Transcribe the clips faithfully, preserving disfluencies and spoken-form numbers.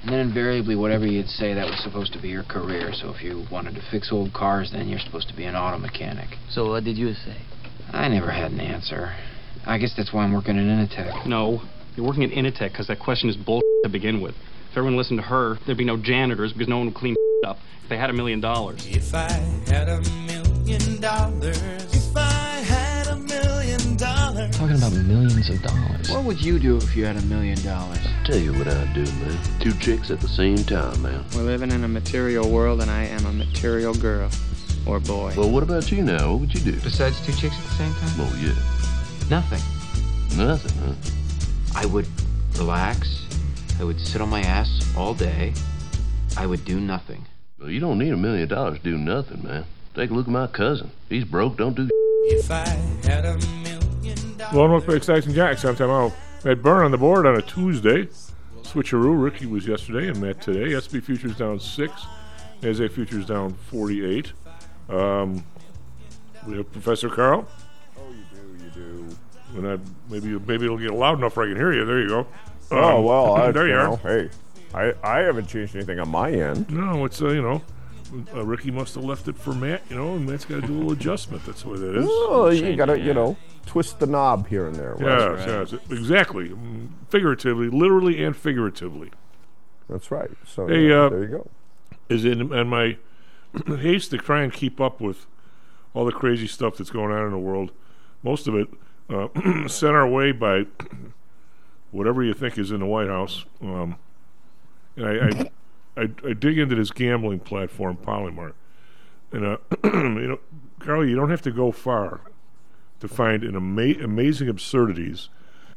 And then invariably, whatever you'd say, that was supposed to be your career. So if you wanted to fix old cars, then you're supposed to be an auto mechanic. So what did you say? I never had an answer. I guess that's why I'm working at Initech. No, you're working at Initech because that question is bullshit to begin with. If everyone listened to her, there'd be no janitors because no one would clean up if they had a million dollars. If I had a million dollars, if I had a million dollars. Talking about millions of dollars. What would you do if you had a million dollars? Tell you what I'd do, man. Two chicks at the same time, man. We're living in a material world, and I am a material girl. Or boy. Well, what about you now? What would you do? Besides two chicks at the same time? Oh, yeah. Nothing. Nothing, huh? I would relax. I would sit on my ass all day. I would do nothing. Well, you don't need a million dollars to do nothing, man. Take a look at my cousin. He's broke, don't do If I had a million dollars. Well, look for Exciting Jack sometime out. Matt Byrne on the board on a Tuesday. Switcheroo. Ricky was yesterday and Matt today. S and P futures down six. NASDAQ futures down forty-eight. Um, we have Professor Carl. Oh, you do, you do. And I, maybe maybe it'll get loud enough where I can hear you. There you go. Um, Oh, well, I, there you, you are. know, hey, I, I haven't changed anything on my end. No, it's, uh, you know, uh, Ricky must have left it for Matt, you know, and Matt's got to do a little adjustment. That's the way that is. Oh, you Change got to, it, you yeah. know, twist the knob here and there. Yes, Right? yes, exactly. Mm, Figuratively, literally and figuratively. That's right. So Hey, uh, uh, there you go. Is in, in my haste to try and keep up with all the crazy stuff that's going on in the world, most of it uh, sent our way by whatever you think is in the White House. Um, and I, I, I, I dig into this gambling platform, Polymart. And, uh, you know, Carly, you don't have to go far to find an ama- amazing absurdities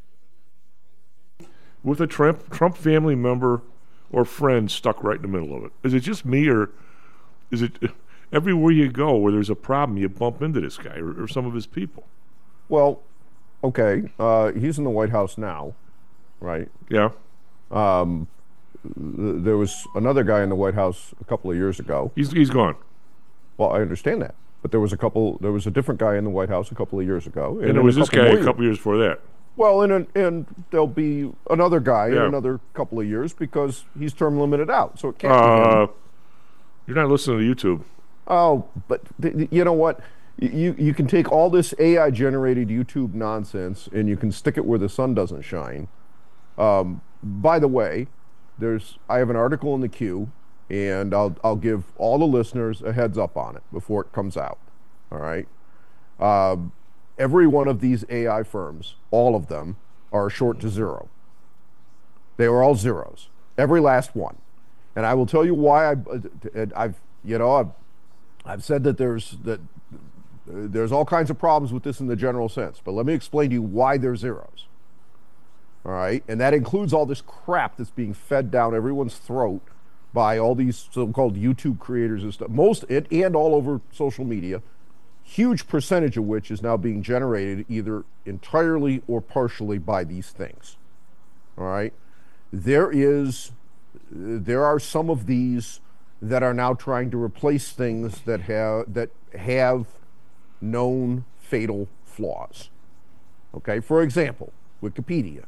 with a Trump, Trump family member or friend stuck right in the middle of it. Is it just me, or is it everywhere you go where there's a problem, you bump into this guy or, or some of his people? Well, okay, uh, he's in the White House now, right? Yeah. Um, th- there was another guy in the White House a couple of years ago. He's he's gone. Well, I understand that, but there was a couple. There was a different guy in the White House a couple of years ago, And, there then was a this couple guy more a couple years before that. Well, and and there'll be another guy Yeah. in another couple of years because he's term limited out, so it can't be Uh, him. you're not listening to YouTube. Oh, but th- th- you know what? Y- You you can take all this A I generated YouTube nonsense and you can stick it where the sun doesn't shine. Um, by the way, there's I have an article in the queue, and I'll I'll give all the listeners a heads up on it before it comes out. All right. Um, every one of these A I firms, all of them, are short to zero. They are all zeros, every last one. And I will tell you why I, I've, you know, I've, I've said that there's that there's all kinds of problems with this in the general sense, but let me explain to you why they're zeros. All right, and that includes all this crap that's being fed down everyone's throat by all these so-called YouTube creators and stuff. Most it and all over social media. Huge percentage of which is now being generated either entirely or partially by these things. All right, there is, there are some of these that are now trying to replace things that have that have known fatal flaws. Okay, for example, Wikipedia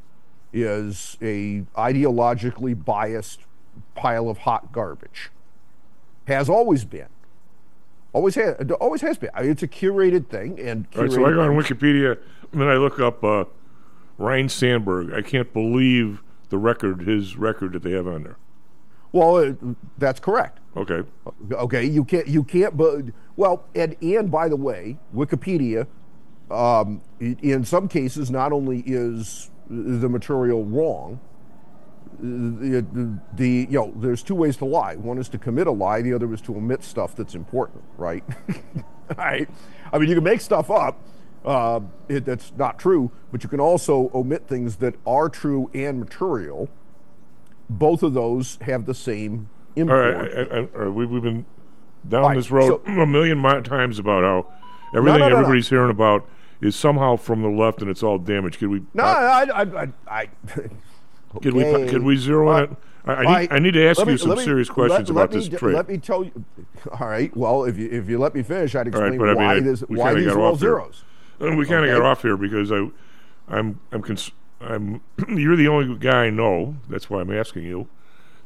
is a ideologically biased pile of hot garbage. Has always been. Always has, always has been. I mean, it's a curated thing, and curated All right, so I go on Wikipedia and then I look up uh, Ryan Sandberg. I can't believe the record, his record that they have on there. Well, uh, that's correct. Okay. Okay, you can't, you can't, but, well, and, and by the way, Wikipedia, um, in some cases, not only is the material wrong, the, the, the, you know, there's two ways to lie. One is to commit a lie, the other is to omit stuff that's important, right? Right? I mean, you can make stuff up uh, it, that's not true, but you can also omit things that are true and material. Both of those have the same import. All right, I, I, all right we, we've been down All right, this road so- a million mi- times about how everything no, no, no. everybody's hearing about is somehow from the left and it's all damaged. Could we? No, uh, I, I, I, I Could we? okay. Could we zero in Uh, it? I, I, need, I need to ask let you me- some let me- serious questions let- about let this me, trade. Let me tell you. All right. Well, if you if you let me finish, I'd All right, explain but I mean, why I- this we why kinda these got are all off here. zeros. And we kind of Okay. got off here because I, I'm I'm cons- I'm you're the only guy I know. That's why I'm asking you.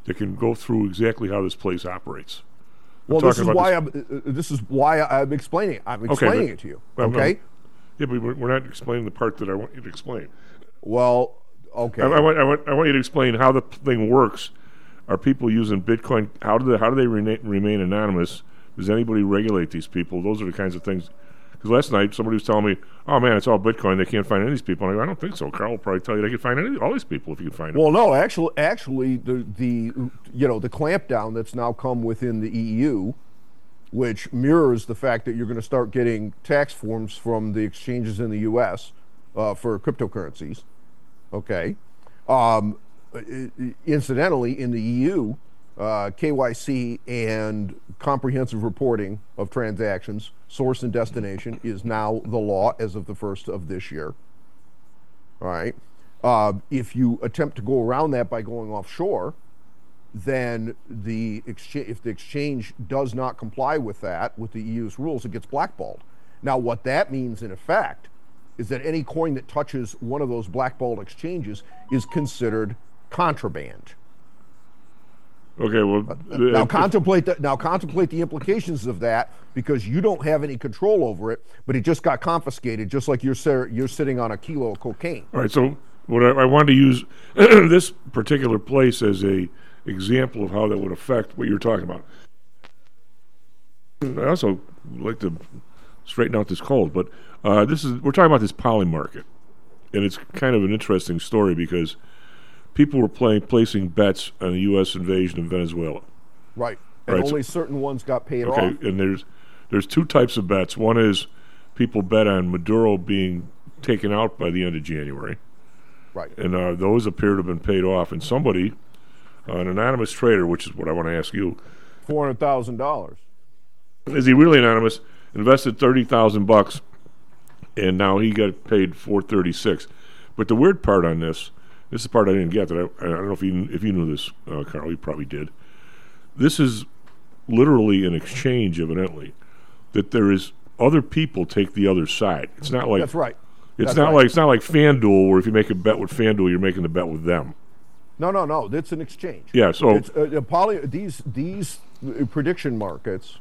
that can go through exactly how this place operates. I'm Well, this talking is about why I'm. Uh, this is why I'm explaining it. I'm explaining but- it to you. well, no. Okay. Yeah, but we're we're not explaining the part that I want you to explain. Well, okay. I, I, want, I, want, I want you to explain how the thing works. Are people using Bitcoin? How do they, how do they rena- remain anonymous? Does anybody regulate these people? Those are the kinds of things. Because last night somebody was telling me, "Oh man, it's all Bitcoin. They can't find any of these people." And I go, "I don't think so." Carl will probably tell you they can find any, all these people if you can find them. Well, no, actually, actually, the the you know the clampdown that's now come within the E U, which mirrors the fact that you're going to start getting tax forms from the exchanges in the U S uh, for cryptocurrencies. Okay. Um, i- i- incidentally, in the E U, uh, K Y C and comprehensive reporting of transactions, source and destination, is now the law as of the first of this year. All right. Uh, if you attempt to go around that by going offshore, then the exchange, if the exchange does not comply with that, with the E U's rules, it gets blackballed. Now, what that means in effect is that any coin that touches one of those blackballed exchanges is considered contraband. Okay, well, Now uh, contemplate the, now contemplate the implications of that, because you don't have any control over it, but it just got confiscated, just like you're ser- you're sitting on a kilo of cocaine. all right. So what I, I wanted to use this particular place as a example of how that would affect what you're talking about. I also like to straighten out this cold, but uh, this is we're talking about this poly market, and it's kind of an interesting story because people were playing placing bets on the U S invasion of Venezuela. Right. And Right, so- only certain ones got paid Okay, off. and there's there's two types of bets. One is people bet on Maduro being taken out by the end of January, Right. and uh, those appear to have been paid off. And somebody, uh, an anonymous trader, which is what I want to ask you, Four hundred thousand dollars. is he really anonymous? Invested thirty thousand bucks, and now he got paid four thirty six. But the weird part on this, this is the part I didn't get. That I, I don't know if you if you knew this, uh, Carl. You probably did. This is literally an exchange, evidently, that there is other people take the other side. It's not like That's right. It's That's not right. like it's not like FanDuel, where if you make a bet with FanDuel, you're making the bet with them. No, no, no. It's an exchange. Yeah. So It's uh, uh, poly, these these uh, prediction markets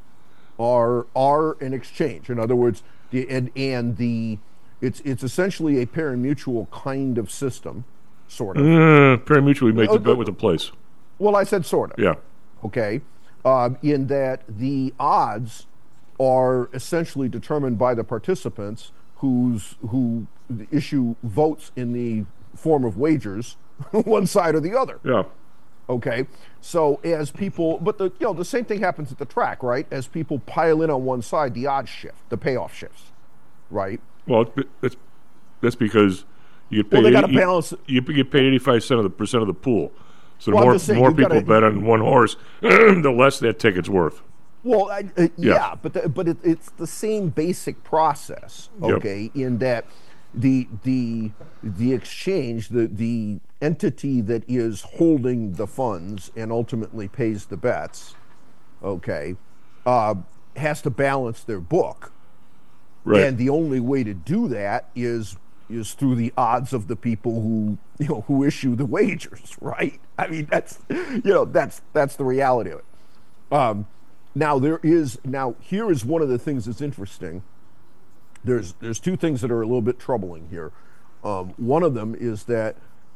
are are an exchange. In other words, the and and the it's it's essentially a pari-mutuel kind of system, sort of. uh, pari-mutuel, we make Oh, the bet uh, with the place. Well, I said sort of. Yeah. Okay, um, in that the odds are essentially determined by the participants who's who issue votes in the form of wagers, one side or the other. Yeah. Okay, so as people, but the you know the same thing happens at the track, right? As people pile in on one side, the odds shift, the payoff shifts, right? Well, it's, it's that's because you get paid. Well, they gotta eighty- balance- You, you get paid eighty-five cent of the percent of the pool. So the Well, I'm more just saying, more you people gotta- bet on one horse, the less that ticket's worth. Well, I, uh, yeah. Yeah. but the, but it, it's the same basic process, Yep. okay? In that the the the exchange, the the entity that is holding the funds and ultimately pays the bets, okay, uh, has to balance their book, Right. and the only way to do that is is through the odds of the people who you know who issue the wagers, right? I mean, that's you know that's that's the reality of it. Um, now there is now here is one of the things that's interesting. There's there's two things that are a little bit troubling here. Um, one of them is that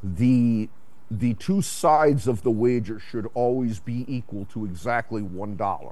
the the two sides of the wager should always be equal to exactly one dollar.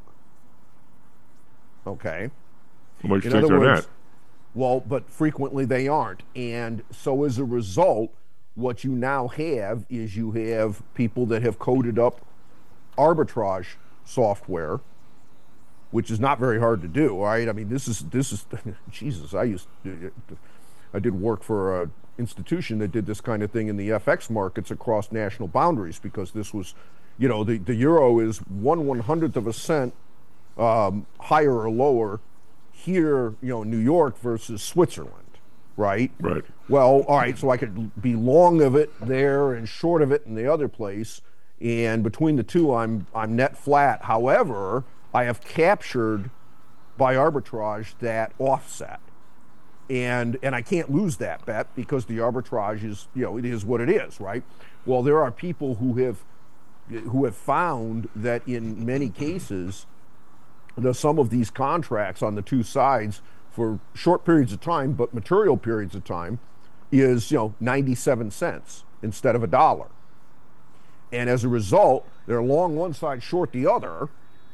Okay. How much do In you think other they're words, at? well, but frequently they aren't. And so as a result, what you now have is you have people that have coded up arbitrage software, which is not very hard to do, right? I mean, this is, this is, Jesus, I used, I did work for a institution that did this kind of thing in the F X markets across national boundaries, because this was, you know, the, the euro is one one hundredth of a cent um, higher or lower here, you know, New York versus Switzerland, right? Right. Well, all right, so I could be long of it there and short of it in the other place, and between the two, I'm I'm net flat. However, I have captured by arbitrage that offset, and and I can't lose that bet because the arbitrage is, you know, it is what it is, right? Well, there are people who have who have found that in many cases, the sum of these contracts on the two sides for short periods of time, but material periods of time, is you know ninety-seven cents instead of a dollar. And as a result, they're long one side, short the other,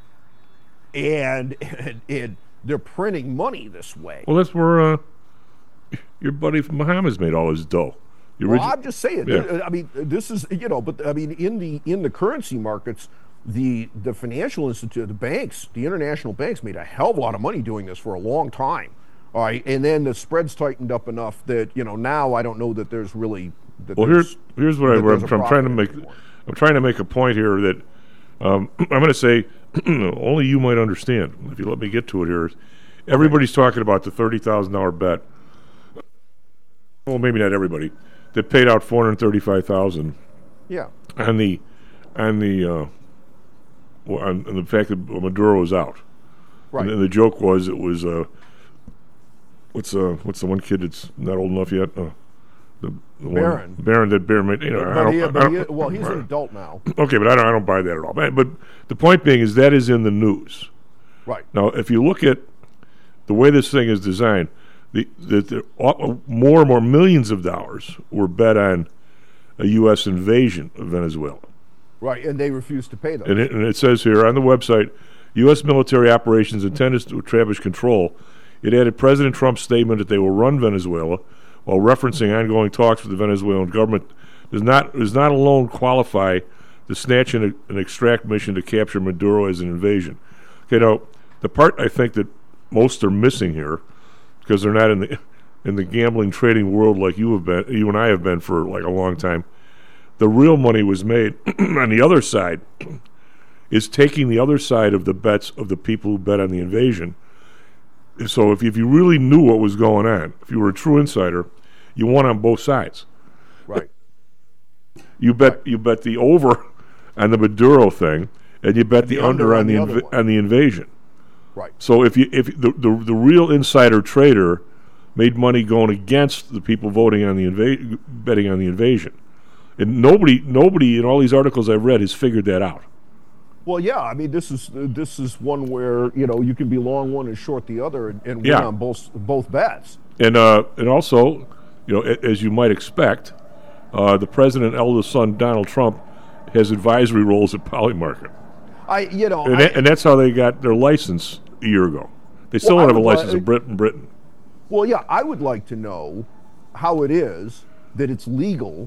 and, and, and they're printing money this way. Well, that's where uh, your buddy from Bahamas made all his dough. The Well, origi- I'm just saying. Yeah. I mean, this is you know, but I mean, in the in the currency markets, the the financial institute, the banks, the international banks made a hell of a lot of money doing this for a long time. All right, and then the spreads tightened up enough that you know now I don't know that there's really. That Well, there's- here's here's what I, that what there's I'm, a I'm trying to profit make. anymore. I'm trying to make a point here that um, I'm going to say only you might understand if you let me get to it here. Everybody's talking about the thirty thousand dollar bet. Well, maybe not everybody that paid out four hundred thirty-five thousand. Yeah. On the on the uh, well, on, on the fact that Maduro was out. Right. And, and the joke was it was uh, what's uh what's the one kid that's not old enough yet? Uh, the, the Barron. One, Barron that Barron made. You know, I But don't, he, I but don't- he, well, he's right. an adult now. Okay, but I don't I don't buy that at all. But, but the point being is that is in the news. Right. Now, if you look at the way this thing is designed, the, the, the uh, more and more millions of dollars were bet on a U S invasion of Venezuela. Right, and they refuse to pay them. And it, and it says here on the website, U S military operations intended to establish control. It added President Trump's statement that they will run Venezuela, while referencing ongoing talks with the Venezuelan government, does not does not alone qualify to snatch an, an extract mission to capture Maduro as an invasion. Okay, now the part I think that most are missing here, because they're not in the in the gambling trading world like you have been, you and I have been for like a long time. The real money was made on the other side, is taking the other side of the bets of the people who bet on the invasion. So if, if you really knew what was going on, if you were a true insider, you won on both sides. Right. You bet you bet the over on the Maduro thing, and you bet the, the under, under on on the the inv- other one. on the invasion. Right. So if you if the, the the real insider trader made money going against the people voting on the inva- betting on the invasion, and nobody nobody in all these articles I've read has figured that out. Well, yeah. I mean, this is uh, this is one where you know you can be long one and short the other, and, and win Yeah. on both both bets. And uh, and also, you know, a- as you might expect, uh, the president, eldest son Donald Trump, has advisory roles at Polymarket, I, you know, and, I, that, and that's how they got their license a year ago. They still Well, I don't have a would license li- in Britain. Britain. well, yeah. I would like to know how it is that it's legal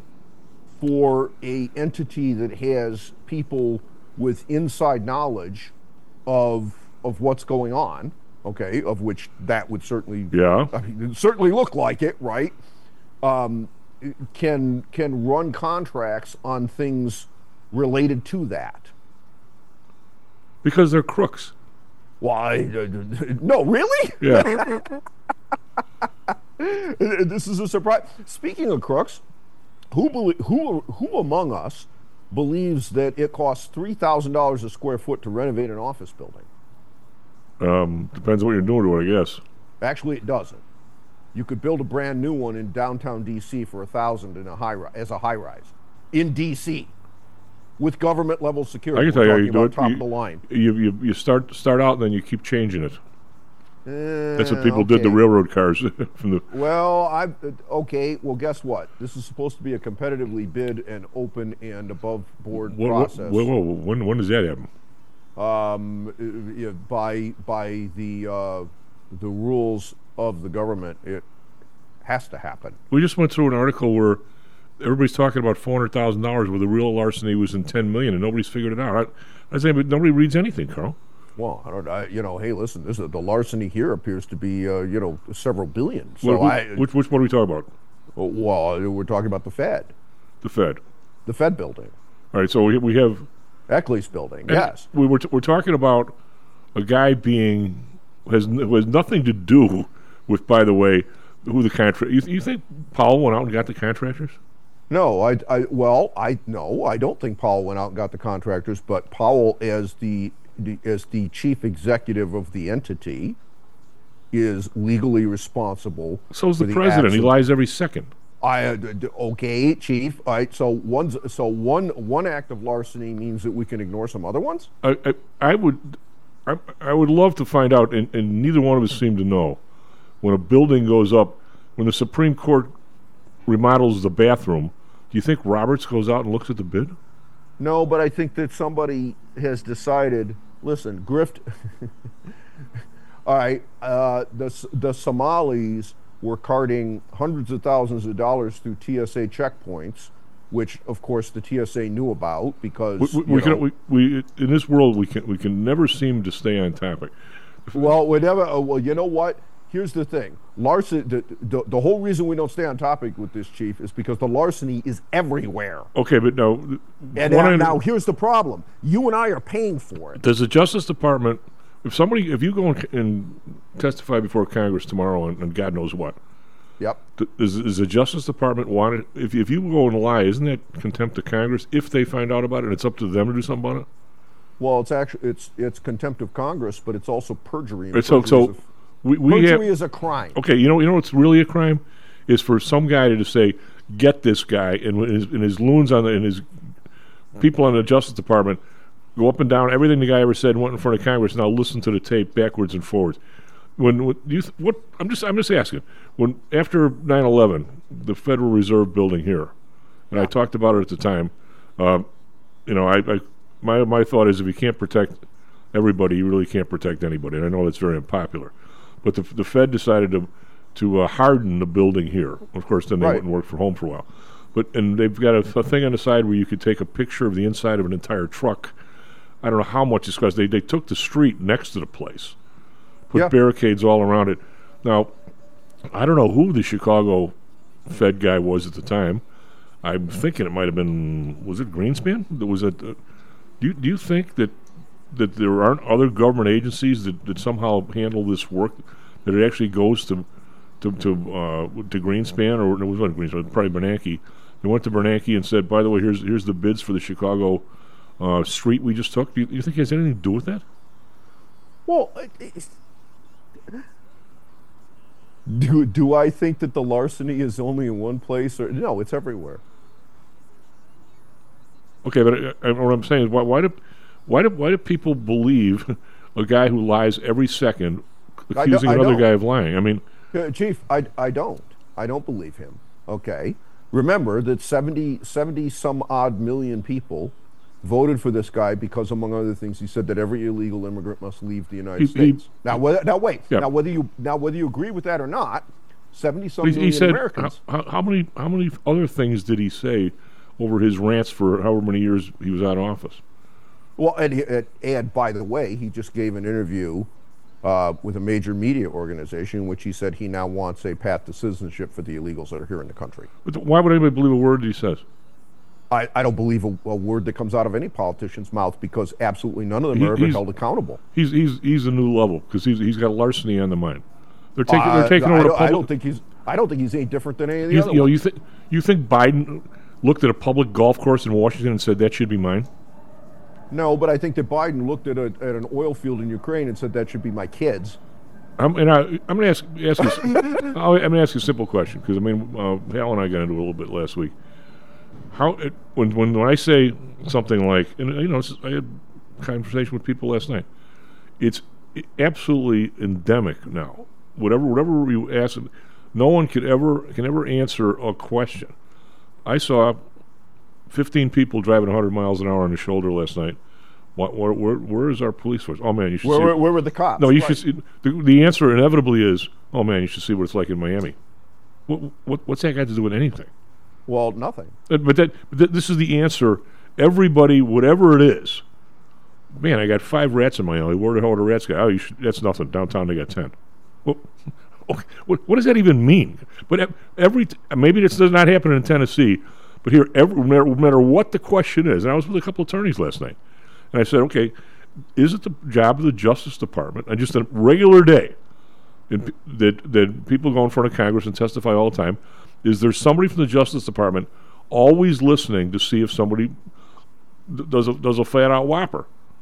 for a entity that has people with inside knowledge of of what's going on. Okay, of which that would certainly Yeah. I mean, it certainly look like it, right? Um, can can run contracts on things related to that. Because they're crooks. Why? No, really? Yeah. This is a surprise. Speaking of crooks, who belie- who who among us believes that it costs three thousand dollars a square foot to renovate an office building? um, depends what you're doing to it, I guess. Actually, it doesn't. You could build a brand new one in downtown D C for a thousand in a high ri- as a high rise in D C with government level security. I can tell We're you how talking you do about it. top you, of the line. You, you you start start out and then you keep changing it. That's what Eh, people did to okay. railroad cars from the. Well, I okay. Well, guess what? This is supposed to be a competitively bid and open and above board Whoa, whoa, process. whoa, whoa, when when does that happen? Um, uh, yeah, by by the uh, the rules of the government, it has to happen. We just went through an article where everybody's talking about four hundred thousand dollars, where the real larceny was in ten million, and nobody's figured it out. I, I say, but nobody reads anything, Carl. Well, I don't. I, you know, hey, listen. This is, the larceny here appears to be, uh, you know, several billion. So What- who- I, which which one are we talking about? well, we're talking about the Fed, The Fed. the Fed building, All right, so we we have. Eccles building. and Yes. We were t- we're talking about a guy being has n- who has nothing to do with, by the way, who the contract. You, you think Powell went out and got the contractors? No, I, I, well, I no, I don't think Powell went out and got the contractors, but Powell, as the, the as the chief executive of the entity, is legally responsible. So is the for president. He acts of- lies every second. I uh, d- d- okay, Chief. All right. So one's so one one act of larceny means that we can ignore some other ones. I, I, I would, I, I would love to find out, and, and neither one of us seem to know, when a building goes up, when the Supreme Court remodels the bathroom, do you think Roberts goes out and looks at the bid? No, but I think that somebody has decided. Listen, grift. All right, uh, the the Somalis were carting hundreds of thousands of dollars through T S A checkpoints, which of course the T S A knew about because we, we, you we, know, can, we, we in this world we can we can never seem to stay on topic. Well, whatever. Uh, well, you know what? Here's the thing: larceny. The, the the whole reason we don't stay on topic with this, Chief, is because the larceny is everywhere. Okay, but no. And now, now here's the problem: you and I are paying for it. Does the Justice Department, if somebody, if you go and, and testify before Congress tomorrow, and, and God knows what, yep, th- is, is the Justice Department wanted? If if you go and lie, isn't that contempt of Congress? If they find out about it, and it's up to them to do something about it. Well, it's actually it's it's contempt of Congress, but it's also perjury. And Right, so perjury so is a, we, we perjury have, is a crime. Okay, you know you know what's really a crime is for some guy to just say, "Get this guy," and when his, and his loons on the and his people on the Justice Department go up and down everything the guy ever said and went in front of Congress. Now listen to the tape backwards and forwards. When, when you th- what I'm just I'm just asking when after nine eleven the Federal Reserve building here, and I talked about it at the time. Um, you know, I, I my my thought is if you can't protect everybody, you really can't protect anybody. And I know that's very unpopular, but the the Fed decided to to uh, harden the building here. Of course, then they Right. went and worked from home for a while. But and they've got a, a thing on the side where you could take a picture of the inside of an entire truck. I don't know how much it's because they they took the street next to the place, put Yeah. barricades all around it. Now, I don't know who the Chicago Fed guy was at the time. I'm thinking it might have been, was it Greenspan? That was it. Uh, do you do you think that that there aren't other government agencies that, that somehow handle this work, that it actually goes to to to, uh, to Greenspan, or it wasn't Greenspan, probably Bernanke. They went to Bernanke and said, by the way, here's here's the bids for the Chicago uh, street we just took. Do you, you think it has anything to do with that? Well, it- it's- do do I think that the larceny is only in one place? Or no, it's everywhere. Okay, but uh, uh, what I'm saying is, why, why do why do why do people believe a guy who lies every second, I accusing don't- I another don't. guy of lying? I mean, Uh, Chief, I, I don't. I don't believe him. Okay. Remember that seventy, seventy some odd million people voted for this guy because, among other things, he said that every illegal immigrant must leave the United He- he- States. now, whether, now wait. Yeah. Now, whether you now whether you agree with that or not, seventy some he, million he said Americans. how, how, how many how many other things did he say over his rants for however many years he was out of office? Well, and, he- and and by the way, he just gave an interview uh, with a major media organization in which he said he now wants a path to citizenship for the illegals that are here in the country. But th- why would anybody believe a word that he says? I, I don't believe a, a word that comes out of any politician's mouth because absolutely none of them He- are ever he's- held accountable. He's he's he's a new level because he's he's got larceny on the mind. They're taking Uh, they're taking I, over the don't, I public. don't think he's. I don't think he's any different than any of the you, other you know ones. you think you think Biden looked at a public golf course in Washington and said that should be mine? No, but I think that Biden looked at, a, at an oil field in Ukraine and said that should be my kids. I'm, and I, I'm going to ask, ask you. I'll, I'm going to ask you a simple question because I mean, uh, Hal and I got into it a little bit last week. How it, when when when I say something like, and you know, it's, I had a conversation with people last night. It's absolutely endemic now. Whatever whatever you ask, no one could ever can ever answer a question. I saw fifteen people driving one hundred miles an hour on the shoulder last night. What, where, where, where is our police force? Oh man, you should Where, see. where, where were the cops? No, you Right. should see. The, the answer inevitably is, oh man, you should see what it's like in Miami. What, what, what's that got to do with anything? Well, nothing. But, but that but th- this is the answer. Everybody, whatever it is, man, I got five rats in my alley. Where the hell are the rats go? Oh, you should, that's nothing. Downtown they got ten. Well, okay, what, what does that even mean? But ev- every t- maybe this does not happen in Tennessee, but here, every, no matter, no matter what the question is, and I was with a couple attorneys last night, and I said, okay, is it the job of the Justice Department on just a regular day in, p- that that people go in front of Congress and testify all the time? Is there somebody from the Justice Department always listening to see if somebody d- does a, does a flat out whopper?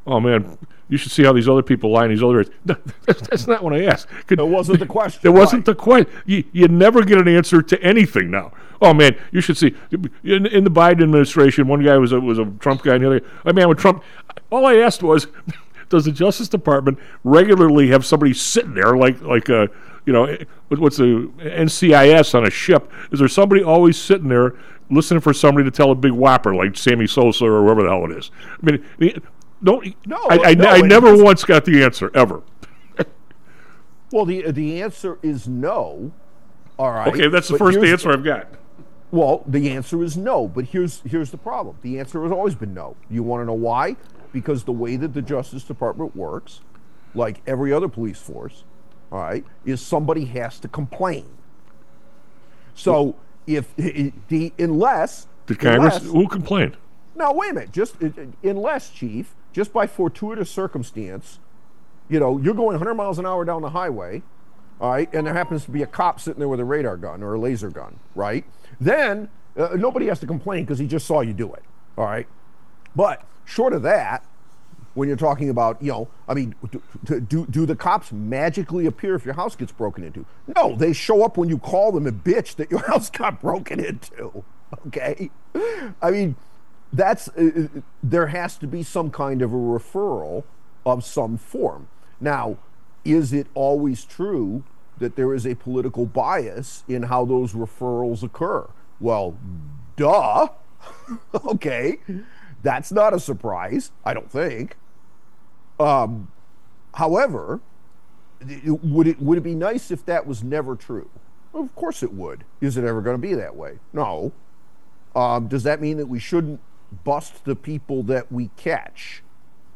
oh man, you should see how these other people lie in these other areas. That's, that's not what I asked. Could, That wasn't the question. It wasn't right. the question. You, you never get an answer to anything now. Oh man, you should see in, in the Biden administration. One guy was a was a Trump guy, and the other. I mean, with Trump, all I asked was, does the Justice Department regularly have somebody sitting there like like a you know what's the N C I S on a ship? Is there somebody always sitting there listening for somebody to tell a big whopper like Sammy Sosa or whoever the hell it is? I mean, the- don't. No, I, I, no, I it never was- once got the answer ever. Well, the the answer is no. All right. Okay, that's the but first here's- answer I've got. Well, the answer is no, but here's here's the problem. The answer has always been no. You want to know why? Because the way that the Justice Department works, like every other police force, all right, is somebody has to complain. So if i- i- the unless Did Congress? unless- Who complained? no, wait a minute. Just uh, uh, unless, Chief, just by fortuitous circumstance, you know, you're going one hundred miles an hour down the highway, all right, and there happens to be a cop sitting there with a radar gun or a laser gun, right? Then uh, nobody has to complain because he just saw you do it, all right? But short of that, when you're talking about, you know, I mean, do, do, do the cops magically appear if your house gets broken into? No, they show up when you call them a bitch that your house got broken into, okay? I mean, that's, uh, there has to be some kind of a referral of some form. Now, is it always true that there is a political bias in how those referrals occur? Well, duh. Okay. That's not a surprise, I don't think. Um, however, it- would it would it be nice if that was never true? Of course it would. Is it ever going to be that way? No. Um, does that mean that we shouldn't bust the people that we catch?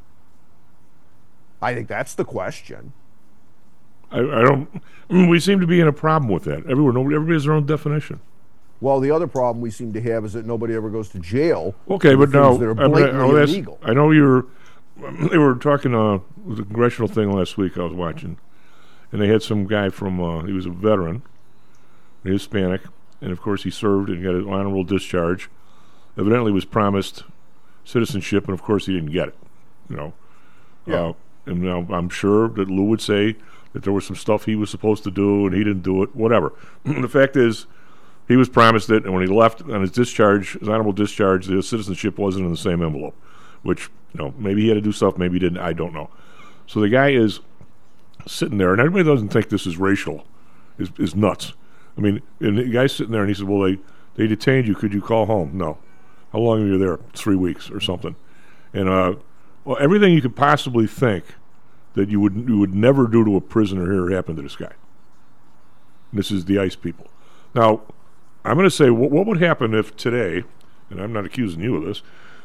I think that's the question. I, I don't. We seem to be in a problem with that. Everywhere, nobody, everybody has their own definition. Well, the other problem we seem to have is that nobody ever goes to jail. Okay, for but things now that are I mean, blatantly oh, that's- illegal. I know you're. They were talking. Uh, it was a congressional thing last week I was watching, and they had some guy from. Uh, he was a veteran, Hispanic, and of course he served and got an honorable discharge. Evidently, was promised citizenship, and of course he didn't get it. You know. Yeah. Uh, and now I'm sure that Lou would say that there was some stuff he was supposed to do and he didn't do it. Whatever. The fact is, he was promised it, and when he left on his discharge, his honorable discharge, the citizenship wasn't in the same envelope. Which, you know, maybe he had to do stuff, maybe he didn't. I don't know. So the guy is sitting there, and everybody doesn't think this is racial, is is nuts. I mean, and the guy's sitting there, and he said, "Well, they they detained you. Could you call home?" No. How long were you there? Three weeks or something. And uh, well, everything you could possibly think that you would you would never do to a prisoner here happened to this guy. And this is the ICE people. Now, I'm going to say, what, what would happen if today, and I'm not accusing you of this,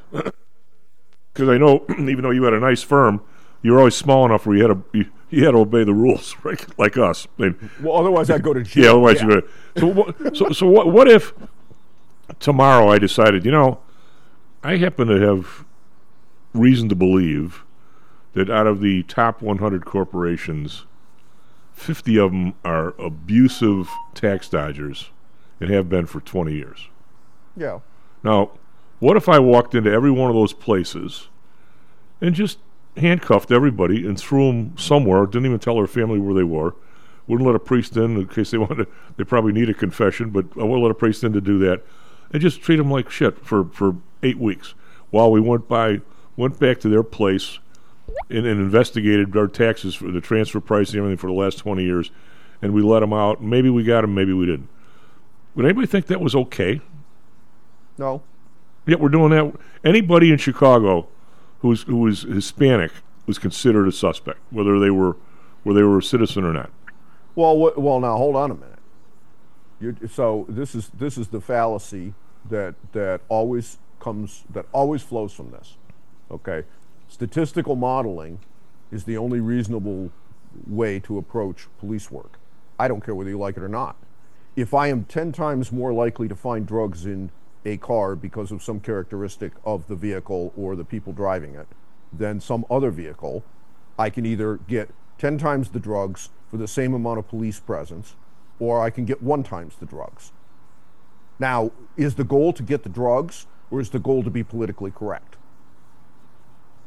because I know even though you had a nice firm, you were always small enough where you had to you, you had to obey the rules, right? Like us. I mean, Well, otherwise I'd go to jail. yeah, otherwise you would. So, what, so, so what? What if tomorrow I decided, you know, I happen to have reason to believe that out of the top one hundred corporations, fifty of them are abusive tax dodgers and have been for twenty years. Yeah. Now, what if I walked into every one of those places and just handcuffed everybody and threw them somewhere, didn't even tell their family where they were, wouldn't let a priest in in case they wanted to, they probably need a confession, but I wouldn't let a priest in to do that, and just treat them like shit for, for eight weeks while we went by, went back to their place and, and investigated our taxes for the transfer pricing and everything for the last twenty years, and we let them out. Maybe we got them, maybe we didn't. Would anybody think that was okay? No. Yet we're doing that. Anybody in Chicago who's who was Hispanic was considered a suspect, whether they were whether they were a citizen or not. Well, wh- well, now hold on a minute. You're, so this is this is the fallacy that that always comes that always flows from this. Okay, statistical modeling is the only reasonable way to approach police work. I don't care whether you like it or not. If I am ten times more likely to find drugs in a car because of some characteristic of the vehicle or the people driving it than some other vehicle, I can either get ten times the drugs for the same amount of police presence, or I can get one times the drugs. Now, is the goal to get the drugs, or is the goal to be politically correct?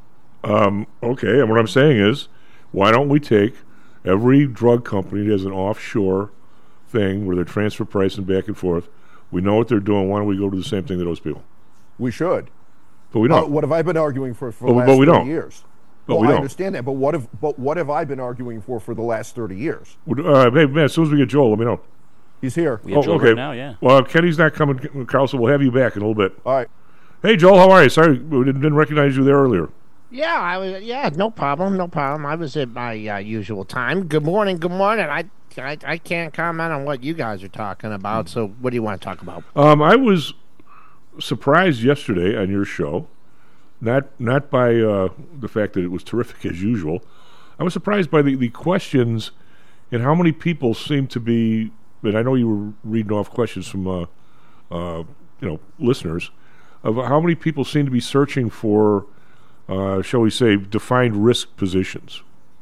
Um, okay, and what I'm saying is, why don't we take every drug company that has an offshore thing where they're transfer pricing back and forth? We know what they're doing. Why don't we go do the same thing to those people? We should. But we don't. Uh, what have I been arguing for for But- the last but we thirty don't. years? But well, we I don't. understand that, but what have but what have I been arguing for for the last thirty years? Would- Uh, hey, man, as soon as we get Joel, let me know. He's here. We have Joel right now, yeah. Well, Kenny's not coming, Carl, so we'll have you back in a little bit. All right. Hey, Joel, how are you? Sorry, we didn't, didn't recognize you there earlier. Yeah, I was. Yeah, no problem, no problem. I was at my uh, usual time. Good morning, good morning. I, I, I can't comment on what you guys are talking about. So, what do you want to talk about? Um, I was surprised yesterday on your show, not not by uh, the fact that it was terrific as usual. I was surprised by the, the questions and how many people seem to be. And I know you were reading off questions from uh, uh, you know listeners of how many people seem to be searching for, uh, shall we say, defined risk positions.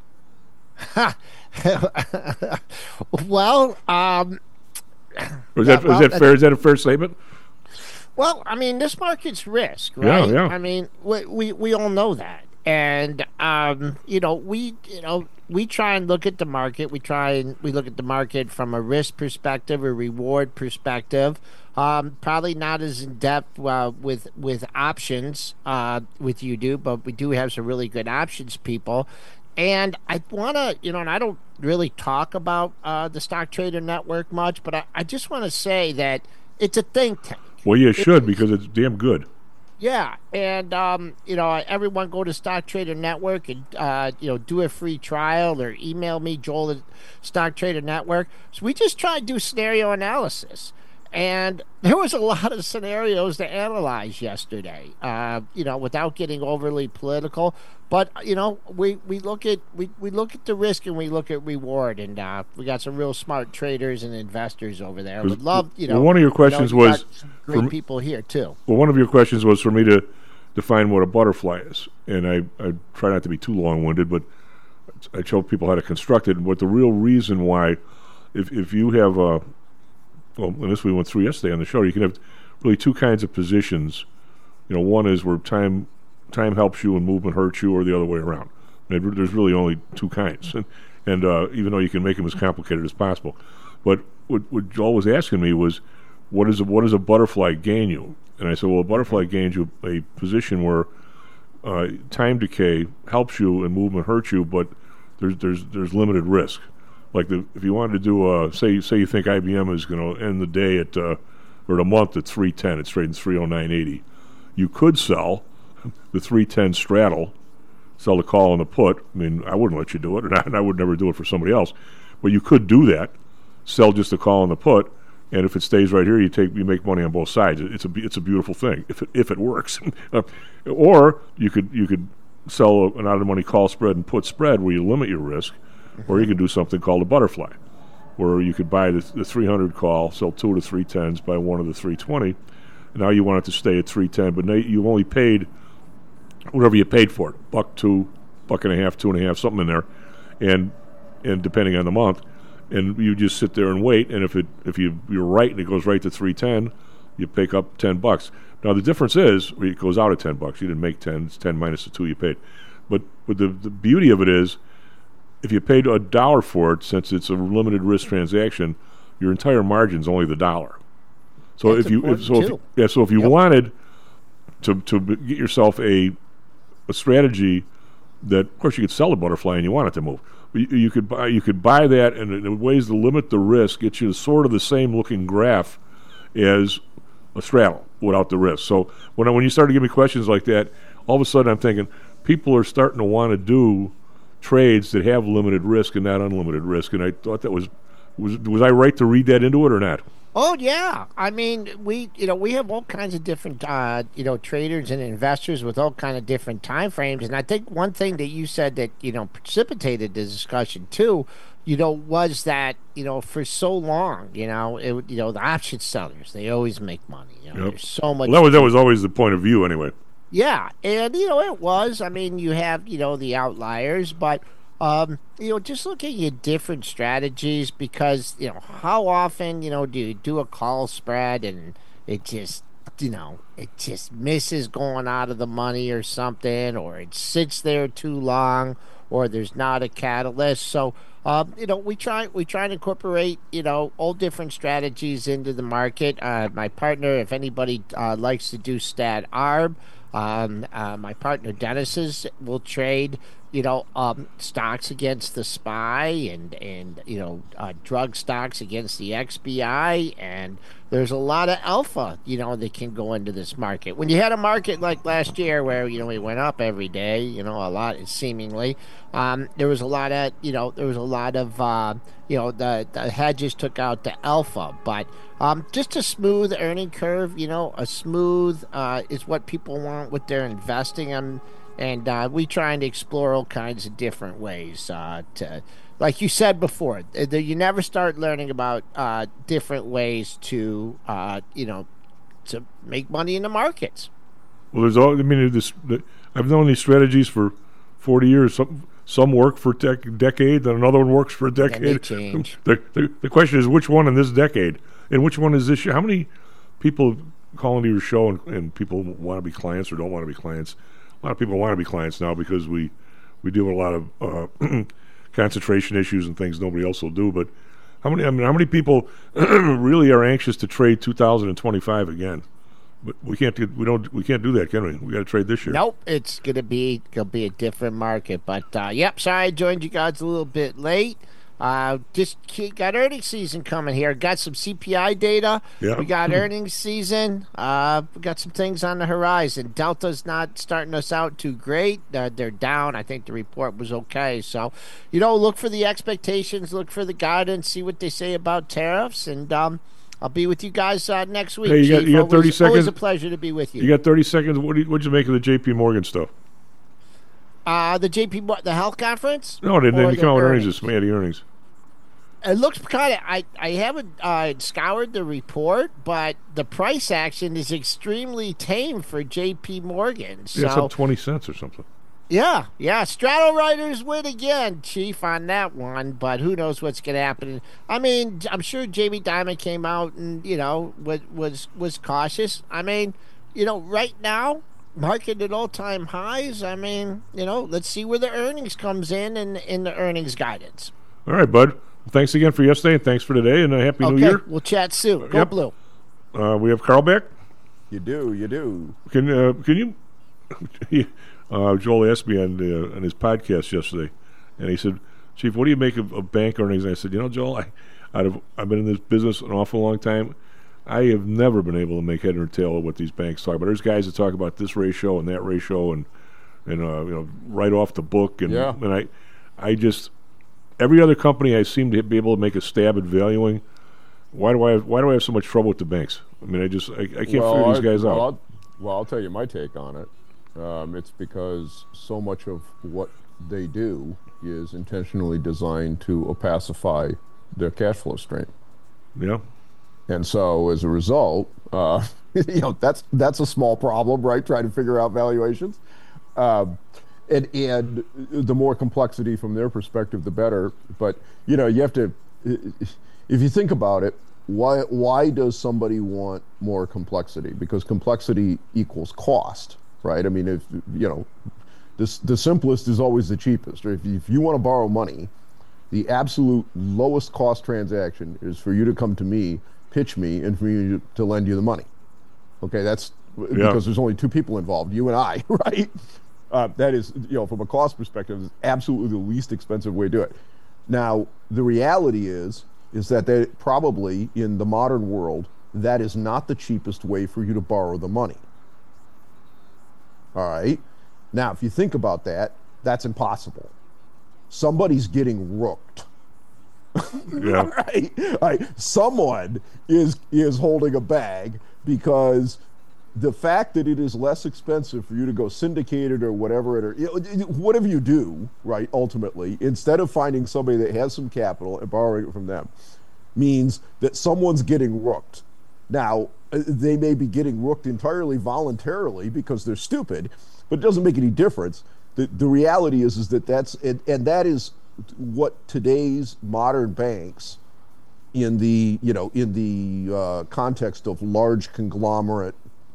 Well, um, Is that, well, is that fair? Is that a fair statement? well, I mean, this market's risk, right? Yeah, yeah. I mean, we we, we all know that, and um, you know, we you know we try and look at the market. We try and we look at the market from a risk perspective, a reward perspective. Um, probably not as in depth uh, with with options uh, with you do, but we do have some really good options people. And I want to, you know, and I don't really talk about uh, the Stock Trader Network much, but I, I just want to say that it's a think tank. Well, you It- should because it's damn good. Yeah, and um, you know, everyone go to Stock Trader Network and uh, you know, do a free trial or email me, Joel at Stock Trader Network. So we just try to do scenario analysis, and there was a lot of scenarios to analyze yesterday. Uh, you know, without getting overly political, but you know, we, we look at we, we look at the risk and we look at reward, and uh, we got some real smart traders and investors over there. Would love, you know. Well, one of your you know, questions you was got some great from- people here too. Well, one of your questions was for me to define what a butterfly is, and I, I try not to be too long-winded, but I show people how to construct it and what the real reason why, if if you have a, well, and this we went through yesterday on the show, you can have really two kinds of positions. You know, one is where time time helps you and movement hurts you, or the other way around. And there's really only two kinds, and, and uh, even though you can make them as complicated as possible, but what, what Joel was asking me was, what is a, what does a butterfly gain you? And I said, well, a butterfly gains you a position where uh, time decay helps you and movement hurts you, but there's there's there's limited risk. Like the, if you wanted to do, uh, say say you think I B M is going to end the day at uh, or the month at three ten, it's trading three oh nine eighty. You could sell the three ten straddle, sell the call and the put. I mean, I wouldn't let you do it, and I, and I would never do it for somebody else. But you could do that, sell just the call and the put, and if it stays right here, you take you make money on both sides. It's a it's a beautiful thing if it if it works. uh, or you could you could sell an out of the money call spread and put spread where you limit your risk, or you could do something called a butterfly, where you could buy the, the three hundred call, sell two of the three tens, buy one of the three twenty. And now you want it to stay at three ten, but now you only paid whatever you paid for it, buck two, buck and a half, two and a half, something in there, and and depending on the month, and you just sit there and wait. And if it if you you're right and it goes right to three ten, you pick up ten bucks. Now the difference is it goes out at ten bucks. You didn't make ten; it's ten minus the two you paid. But but the the beauty of it is, if you paid a dollar for it, since it's a limited risk transaction, your entire margin's only the dollar. So That's if you if, important, so if, too. yeah so if you Yep. wanted to to b- get yourself a a strategy that, of course, you could sell the butterfly and you want it to move. But you, you could buy you could buy that, and in ways to limit the risk, get you sort of the same looking graph as a straddle without the risk. So when I, when you started to give me questions like that, all of a sudden I'm thinking people are starting to want to do trades that have limited risk and not unlimited risk, and I thought that was was was I right to read that into it or not? Oh yeah, I mean we you know we have all kinds of different uh, you know traders and investors with all kind of different time frames, and I think one thing that you said that you know precipitated the discussion too, you know, was that you know for so long you know it, you know the option sellers, they always make money. You know, Yep. There's so much. Well, that was that was always the point of view anyway. Yeah, and you know it was. I mean, you have you know the outliers, but um, you know just looking at different strategies, because you know how often you know do you do a call spread and it just you know, it just misses going out of the money or something, or it sits there too long, or there's not a catalyst. So, um, you know, we try we try to incorporate, you know, all different strategies into the market. Uh, my partner, if anybody uh, likes to do stat arb, um, uh, my partner Dennis's will trade, you know, um, stocks against the S P Y and, and you know, uh, drug stocks against the X B I. And there's a lot of alpha, you know, that can go into this market. When you had a market like last year where, you know, we went up every day, you know, a lot seemingly, um, there was a lot of, you know, there was a lot of, uh, you know, the, the hedges took out the alpha. But um, just a smooth earning curve, you know, a smooth uh, is what people want with their investing on. And uh, we trying to explore all kinds of different ways uh, to, like you said before, you never start learning about uh, different ways to, uh, you know, to make money in the markets. Well, there's all. I mean, this. The, I've known these strategies for forty years. Some some work for a dec- decade, then another one works for a decade. And they change. The, the the question is, which one in this decade, and which one is this year? How many people call into your show and, and people want to be clients or don't want to be clients? A lot of people want to be clients now because we, we deal with a lot of uh, concentration issues and things nobody else will do. But how many? I mean, how many people really are anxious to trade two thousand twenty-five again? But we can't. Do, we don't. We can't do that, can we? We got to trade this year. Nope. It's gonna be gonna be a different market. But uh, yep. Sorry, I joined you guys a little bit late. Uh, just got earnings season coming here. Got some C P I data. Yeah. We got earnings season. Uh, we got some things on the horizon. Delta's not starting us out too great. Uh, they're down. I think the report was okay. So, you know, look for the expectations. Look for the guidance. See what they say about tariffs. And um, I'll be with you guys uh, next week. Hey, you got, Chief. you got always, thirty seconds. Always a pleasure to be with you. You got thirty seconds. What did you make of the J P Morgan stuff? Uh, the J P Mo- the health conference? No, they Or didn't the come out with earnings. earnings? This man, the earnings. It looks kind of. I I haven't uh, scoured the report, but the price action is extremely tame for J P Morgan. So Yeah, it's up twenty cents or something. yeah, yeah, Straddle Riders win again, Chief, on that one. But who knows what's going to happen? I mean, I'm sure Jamie Dimon came out and you know was was was cautious. I mean, you know, right now. Market at all-time highs. I mean, you know, let's see where the earnings comes in and in the earnings guidance. All right, bud. Well, thanks again for yesterday, and thanks for today, and a happy Okay, New Year. we'll chat soon. Go Yep. Blue. Uh, we have Carl back. You do, you do. Can uh, can you? uh, Joel asked me on the, on his podcast yesterday, and he said, "Chief, what do you make of, of bank earnings?" And I said, "You know, Joel, I, out of I've been in this business an awful long time. I have never been able to make head or tail of what these banks talk about. There's guys that talk about this ratio and that ratio, and and uh, you know, right off the book, and Yeah. and I, I just every other company I seem to be able to make a stab at valuing. Why do I have, why do I have so much trouble with the banks? I mean, I just I, I can't figure these I- guys well, out. I'll, well, I'll tell you my take on it. Um, it's because so much of what they do is intentionally designed to opacify their cash flow stream. Yeah. And so, as a result, uh, you know that's that's a small problem, right? Trying to figure out valuations, um, and and the more complexity from their perspective, the better. But you know, you have to, if you think about it, why why does somebody want more complexity? Because complexity equals cost, right? I mean, if you know, this the simplest is always the cheapest. If you, if you want to borrow money, the absolute lowest cost transaction is for you to come to me, pitch me, and for me to lend you the money. Okay, that's Yeah. because there's only two people involved, you and I, right? Uh, that is, you know, from a cost perspective, is absolutely the least expensive way to do it. Now, the reality is, is that they probably in the modern world, that is not the cheapest way for you to borrow the money. All right. Now, if you think about that, that's impossible. Somebody's getting rooked. Yeah. right? Right. Someone is is holding a bag because the fact that it is less expensive for you to go syndicated or whatever it or you know, whatever you do, right? Ultimately, instead of finding somebody that has some capital and borrowing it from them, means that someone's getting rooked. Now, they may be getting rooked entirely voluntarily because they're stupid, but it doesn't make any difference. The the reality is is that that's and, and that is what today's modern banks, in the you know in the uh, context of large conglomerate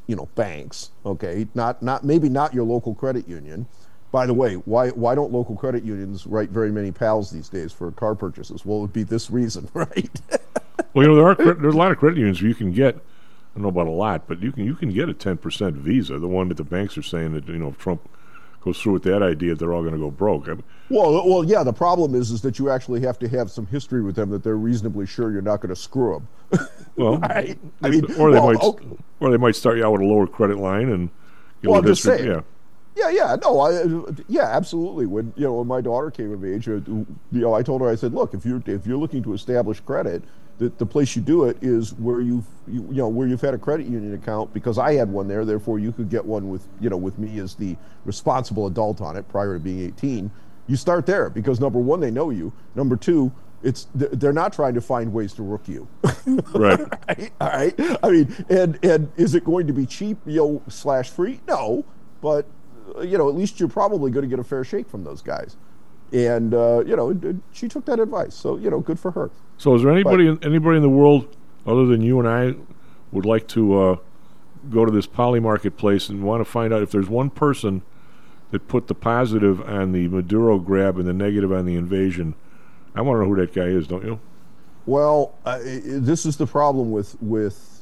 you know, banks. Okay, not not maybe not your local credit union. By the way, why why don't local credit unions write very many pals these days for car purchases? Well, it would be this reason, right? Well, you know, there are cre- there's a lot of credit unions where you can get, I don't know about a lot, but you can you can get a ten percent Visa, the one that the banks are saying that, you know, if Trump goes through with that idea, they're all going to go broke. I mean, well, well, yeah. The problem is, is that you actually have to have some history with them that they're reasonably sure you're not going to screw them. well, I, I mean, or they well, might, okay. or they might start you out with a lower credit line and. You know, Well, I'm just history, saying. yeah. Yeah, yeah, no, I, yeah, absolutely. When you know, when my daughter came of age, uh, you know, I told her, I said, look, if you're if you're looking to establish credit, the, the place you do it is where you've you, you know where you've had a credit union account, because I had one there. Therefore, you could get one with you know with me as the responsible adult on it prior to being eighteen. You start there because number one, they know you. Number two, it's they're not trying to find ways to rook you. Right. right. All right. I mean, and and is it going to be cheap, you know, slash free? No, but you know, at least you're probably going to get a fair shake from those guys. And, uh, you know, she took that advice. So, you know, good for her. So is there anybody in, anybody in the world other than you and I would like to uh, go to this Poly Marketplace and want to find out if there's one person that put the positive on the Maduro grab and the negative on the invasion? I want to know who that guy is, don't you? Well, uh, this is the problem with, with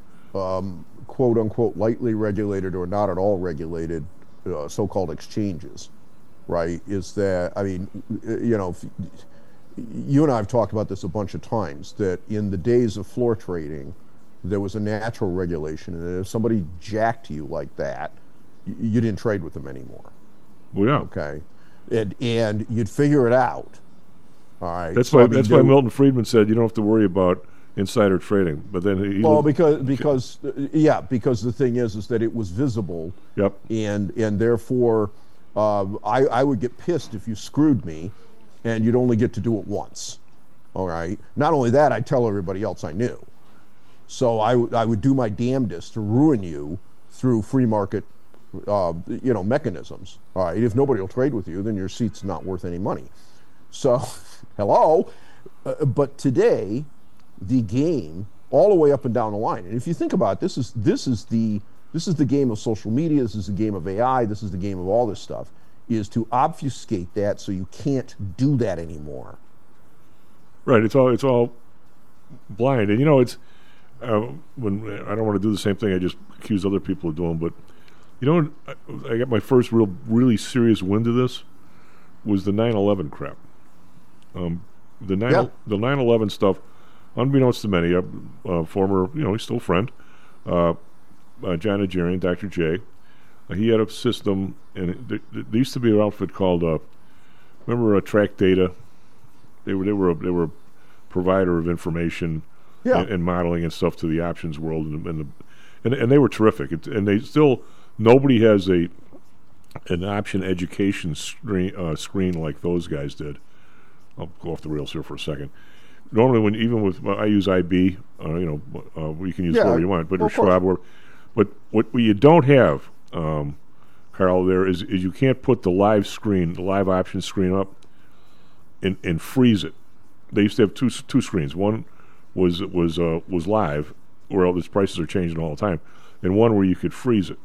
um, quote unquote, lightly regulated or not at all regulated Uh, so-called exchanges, right? Is that, I mean, you know, if, you and I have talked about this a bunch of times, that in the days of floor trading, there was a natural regulation, and if somebody jacked you like that, you, you didn't trade with them anymore. Well, yeah. Okay, and and you'd figure it out. All right. That's so, why I mean, that's why Milton Friedman said you don't have to worry about insider trading. But then he well, because because uh, yeah, because the thing is, is that it was visible. Yep. And and therefore, uh, I I would get pissed if you screwed me, and you'd only get to do it once. All right. Not only that, I'd tell everybody else I knew. So I would I would do my damnedest to ruin you through free market, uh, you know, mechanisms. All right. If nobody will trade with you, then your seat's not worth any money. So, hello. Uh, but today, the game all the way up and down the line. And if you think about it, this is this is the this is the game of social media, this is the game of A I, this is the game of all this stuff, is to obfuscate that so you can't do that anymore. Right, it's all it's all blind. And you know, it's uh, when I don't want to do the same thing I just accuse other people of doing, but you know, I, I got my first real really serious wind of this was the nine eleven crap. Um, the nine Yeah. the nine eleven stuff. Unbeknownst to many, a uh, uh, former, you know, he's still a friend, uh, uh, John Najarian, Doctor J, uh, he had a system, and it, th- th- there used to be an outfit called, uh, remember, uh, Track Data? They were they were a, they were a provider of information Yeah. and, and modeling and stuff to the options world, and and, the, and, and they were terrific. It, and they still nobody has a an option education screen uh, screen like those guys did. I'll go off the rails here for a second. Normally, when even with well, I use I B, uh, you know, uh, you can use Yeah, whatever you want, but well, or of course. Schwab, or, but what, what you don't have, um, Carl, there is is you can't put the live screen, the live option screen up, and and freeze it. They used to have two two screens. One was was uh, was live, where all these prices are changing all the time, and one where you could freeze it.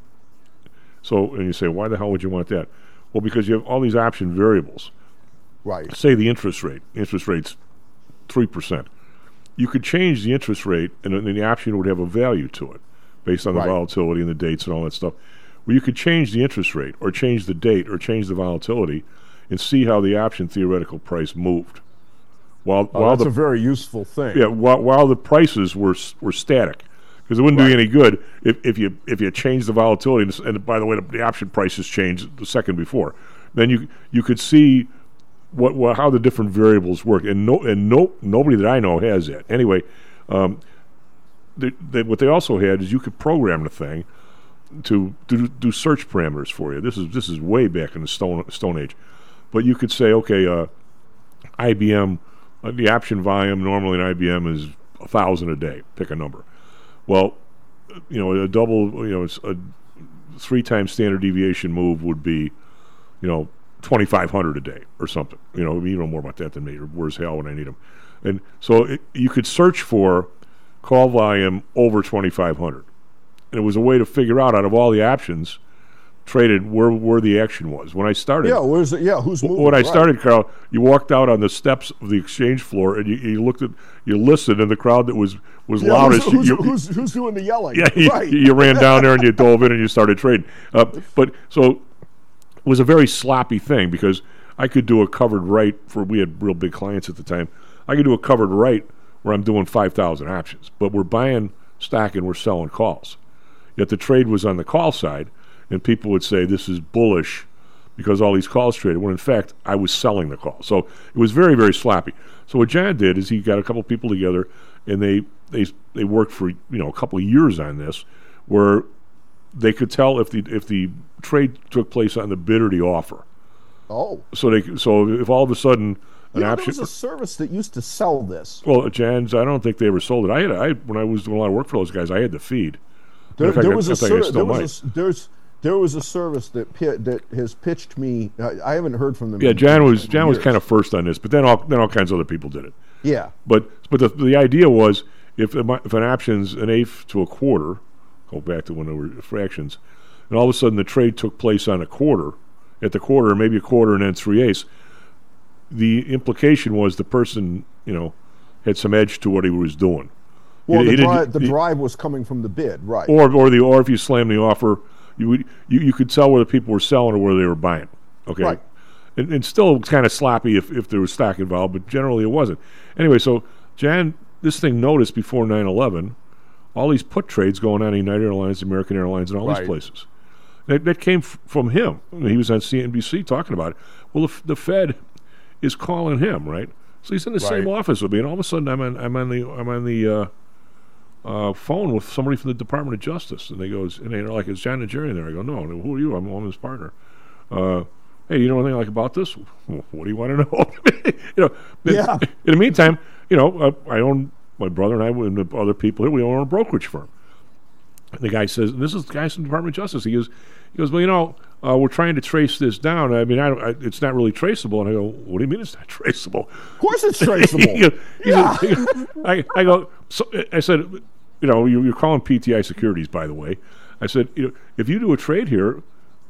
So, and you say, why the hell would you want that? Well, because you have all these option variables. Right. Say the interest rate. Interest rate's three percent. You could change the interest rate, and then the option would have a value to it based on the Right. volatility and the dates and all that stuff. Well, you could change the interest rate or change the date or change the volatility and see how the option theoretical price moved. While, Oh, while that's the, a very useful thing. yeah, while, while the prices were s- were static, because it wouldn't do you any good if, if you if you change the volatility, and, s- and by the way, the, the option prices changed the second before. Then you you could see what, what how the different variables work, and no and no nobody that I know has that. Anyway, um, they, they, what they also had is you could program the thing to do, do search parameters for you. This is this is way back in the Stone Stone Age, but you could say, okay, uh, I B M, uh, the option volume normally in I B M is a thousand a day. Pick a number. Well, you know, a double, you know, it's a three times standard deviation move would be, you know, twenty-five hundred a day or something. You know, you know more about that than me. Or where's hell when I need them? And so it, you could search for call volume over twenty-five hundred. and it was a way to figure out out of all the options traded where where the action was. When I started, Yeah, where's it? Yeah, who's moving? when I right. started, Carl, you walked out on the steps of the exchange floor and you, you looked at, you listened, and the crowd that was was Yeah, loudest. Who's, who's, you, who's, who's doing the yelling? yeah, you, right. you ran down there and you dove in and you started trading. Uh, but so it was a very sloppy thing because I could do a covered right for, we had real big clients at the time. I could do a covered right where I'm doing five thousand options, but we're buying stock and we're selling calls. Yet the trade was on the call side, and people would say this is bullish because all these calls traded, when in fact I was selling the call. So it was very, very sloppy. So what John did is he got a couple people together, and they they they worked for, you know, a couple of years on this, where they could tell if the if the trade took place on the bid or the offer. Oh. So they so if all of a sudden an You know, there option. was a service that used to sell this. Well, Jan's, I don't think they ever sold it. I had I when I was doing a lot of work for those guys, I had the feed. There, In fact, there I- was I a think I ser- still there might. was a, there's there was a service that pi- that has pitched me. I, I haven't heard from them. Yeah, in Jan was years. Jan was kind of first on this, but then all then all kinds of other people did it. Yeah. But but the the idea was if a mi- if an option's an eighth to a quarter, go back to when there were fractions, and all of a sudden the trade took place on a quarter, at the quarter, maybe a quarter and then three eighths. The implication was the person, you know, had some edge to what he was doing. Well, He- the, he didn't- drive, the he- drive was coming from the bid, right? or or the or if you slam the offer, you would you, you could tell whether people were selling or whether they were buying. Okay, Right. and, and still kind of sloppy if, if there was stock involved, but generally it wasn't. Anyway, so Jan, this thing noticed before nine eleven, all these put trades going on at United Airlines, American Airlines, and all Right. these places. That, that came f- from him. I mean, he was on C N B C talking about it. Well, the, f- the Fed is calling him, right? So he's in the same Right. office with me, and all of a sudden I'm on I'm on the I'm on the uh, uh, phone with somebody from the Department of Justice, and they goes and they're like, "Is John Nigerian there?" I go, "No, who are you? I'm, I'm his partner." Uh, hey, you know anything like about this? Well, what do you want to know? you know. in- Yeah. In the meantime, you know, uh, I own my brother and I and the other people here. We own a brokerage firm. And the guy says, and this is the guy from the Department of Justice. He goes, he goes, well, you know, uh, we're trying to trace this down. I mean, I, don't, I, it's not really traceable. And I go, what do you mean it's not traceable? Of course, it's traceable. He goes- he says- he goes- I, I go, so, I said, you know, you, you're calling P T I Securities, by the way. I said, you know, if you do a trade here,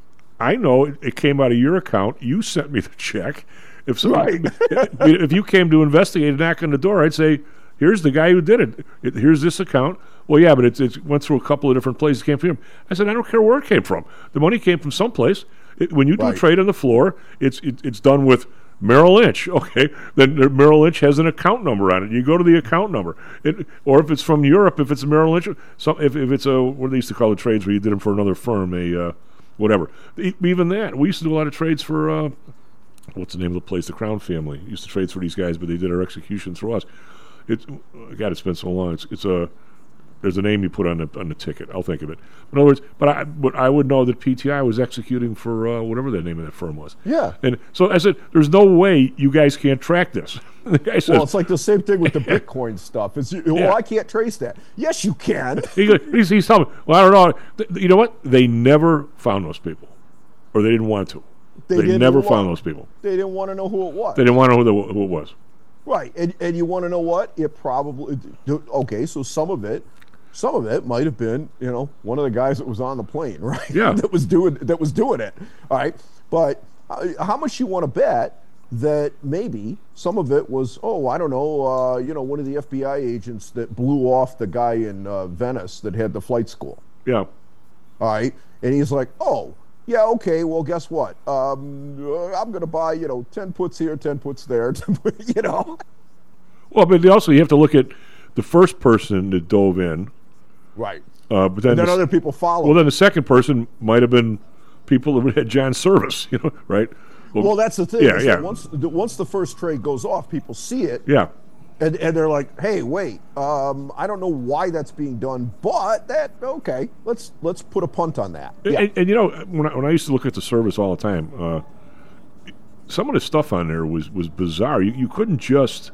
I know it, it came out of your account. You sent me the check. If somebody, if you came to investigate and knock on the door, I'd say, here's the guy who did it. it here's this account. Well, yeah, but it, it went through a couple of different places. It came from him. I said, I don't care where it came from. The money came from someplace. It, when you do Right. a trade on the floor, it's it, it's done with Merrill Lynch. Okay, then the Merrill Lynch has an account number on it. You go to the account number. It, or if it's from Europe, if it's Merrill Lynch, some, if, if it's a, what they used to call the trades where you did them for another firm, a uh, whatever. E- Even that, we used to do a lot of trades for, uh, what's the name of the place? The Crown family used to trade for these guys, but they did our execution through us. It's, God, it's been so long. It's, it's a, there's a name you put on the on the ticket. I'll think of it. In other words, but I but I would know that P T I was executing for uh, whatever the name of that firm was. Yeah. And so I said, "There's no way you guys can't track this." The guy says, Well, it's like the same thing with the Bitcoin stuff. It's, Yeah. well, I can't trace that. Yes, you can. he goes, he's, he's telling me, "Well, I don't know. Th- you know what? They never found those people, or they didn't want to. They They, didn't never want- found those people. They didn't want to know who it was. They didn't want to know who, the, who it was." Right, and and you want to know what? It probably okay. So some of it, some of it might have been, you know, one of the guys that was on the plane, right? Yeah. that was doing that was doing it. All right, but uh, how much you want to bet that maybe some of it was? Oh, I don't know. Uh, you know, one of the F B I agents that blew off the guy in uh, Venice that had the flight school. Yeah. All right, and he's like, oh. Yeah, okay, well, guess what? Um, uh, I'm going to buy, you know, ten puts here, ten puts there, you know? Well, but also you have to look at the first person that dove in. Right. Uh, but then, And then the s- other people follow. Well, then the second person might have been people that had John's service, you know, right? Well, that's the thing. Yeah, is yeah. that Once, the, once the first trade goes off, people see it, Yeah. and, and they're like, "Hey, wait! Um, I don't know why that's being done, but that okay. Let's let's put a punt on that." Yeah. And, and you know, when I, when I used to look at the service all the time, uh, some of the stuff on there was, was bizarre. You, you couldn't just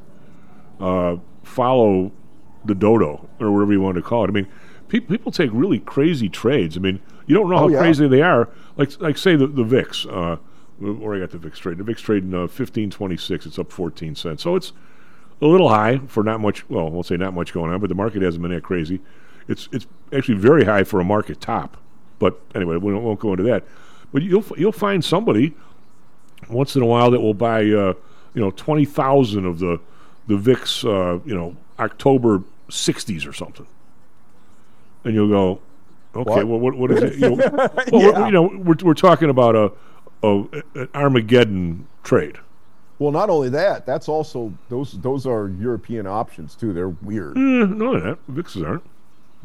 uh, follow the dodo or whatever you want to call it. I mean, pe- people take really crazy trades. I mean, you don't know how Oh, yeah. crazy they are. Like like say the the V I X. Uh, where I got the V I X trade. The V I X trading uh, fifteen twenty-six. It's up fourteen cents. So it's a little high for not much. Well, we'll say not much going on, but the market hasn't been that crazy. it's it's actually very high for a market top. But anyway, we won't, won't go into that. But you'll you'll find somebody once in a while that will buy uh, you know twenty thousand of the the V I X uh, you know October sixties or something, and you'll go, okay, What? well what what is it? You know, well, Yeah. we're, you know we're we're talking about a, a an Armageddon trade. Well, not only that, that's also those those are European options too. They're weird. Eh, no, they're not. V I Xs aren't.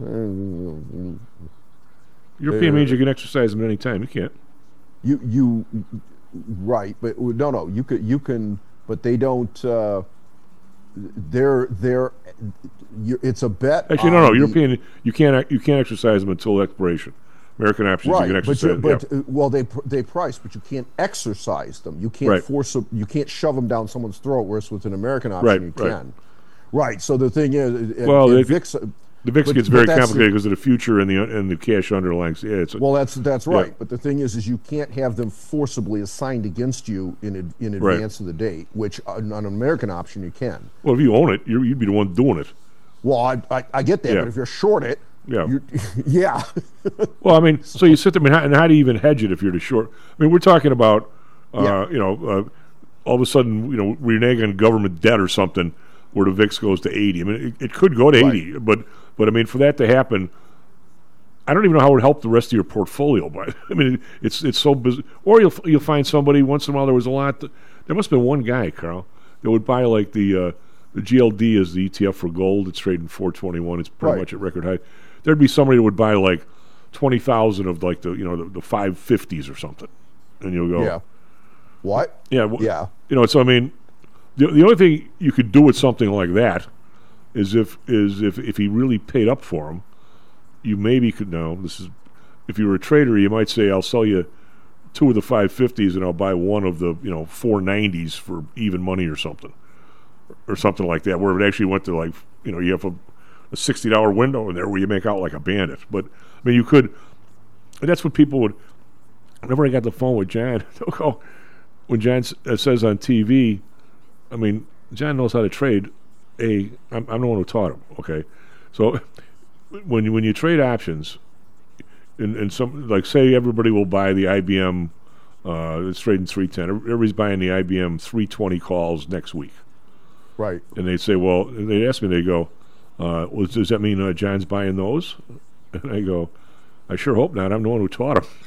European means you can exercise them at any time. You can't. You you right, but no no you could you can, but they don't. Uh, they're they're. You, it's a bet. Actually, no, no. on the- European, you can't you can't exercise them until expiration. American options, Right, you can but, exercise. you, but yeah. uh, well, they pr- they price, but you can't exercise them. You can't Right. force them. You can't shove them down someone's throat. Whereas with an American option, Right, you right. can. Right. So the thing is, uh, Well, uh, they- V I X, uh, The V I X but- gets but very that's the- complicated because of the future and the and the cash underlying. Yeah, it's a, Well, that's that's Yeah. right. But the thing is, is you can't have them forcibly assigned against you in ad- in Right. advance of the date. Which on on an American option you can. well, if you own it, you're, you'd be the one doing it. Well, I I, I get that, Yeah. but if you're short it, Yeah. you're, yeah, Well, I mean, so you sit there, I mean, how, and how do you even hedge it if you're the short? I mean, we're talking about, uh, Yeah. you know, uh, all of a sudden, you know, reneging on government debt or something, where the V I X goes to eighty. I mean, it, it could go to Right. eighty, but but I mean, for that to happen, I don't even know how it would help the rest of your portfolio. But I mean, it's it's so biz- or you'll you'll find somebody once in a while. There was a lot. That, there must have been one guy, Carl, that would buy like the uh, the G L D is the E T F for gold. It's trading four twenty-one. It's pretty Right. much at record high. There'd be somebody that would buy like twenty thousand of like the you know the, the five fifties or something, and you'll go, yeah. What? yeah, wh- Yeah. You know, so I mean, the the only thing you could do with something like that is if is if if he really paid up for them, you maybe could know this is if you were a trader, you might say, I'll sell you two of the five fifties and I'll buy one of the you know four nineties for even money or something, or something like that, where it actually went to like you know you have a, a sixty dollar window in there where you make out like a bandit. But I mean, you could. And that's what people would. Whenever I got the phone with John, they'll go, when John s- uh, says on T V, I mean, John knows how to trade. A, I'm, I'm the one who taught him. Okay, so when you, when you trade options, and, and some like say everybody will buy the I B M, uh, it's trading three ten. Everybody's buying the I B M three twenty calls next week, Right. and they say, well, and they ask me, they go, uh, well, does that mean uh, John's buying those? And I go, I sure hope not. I'm the one who taught him.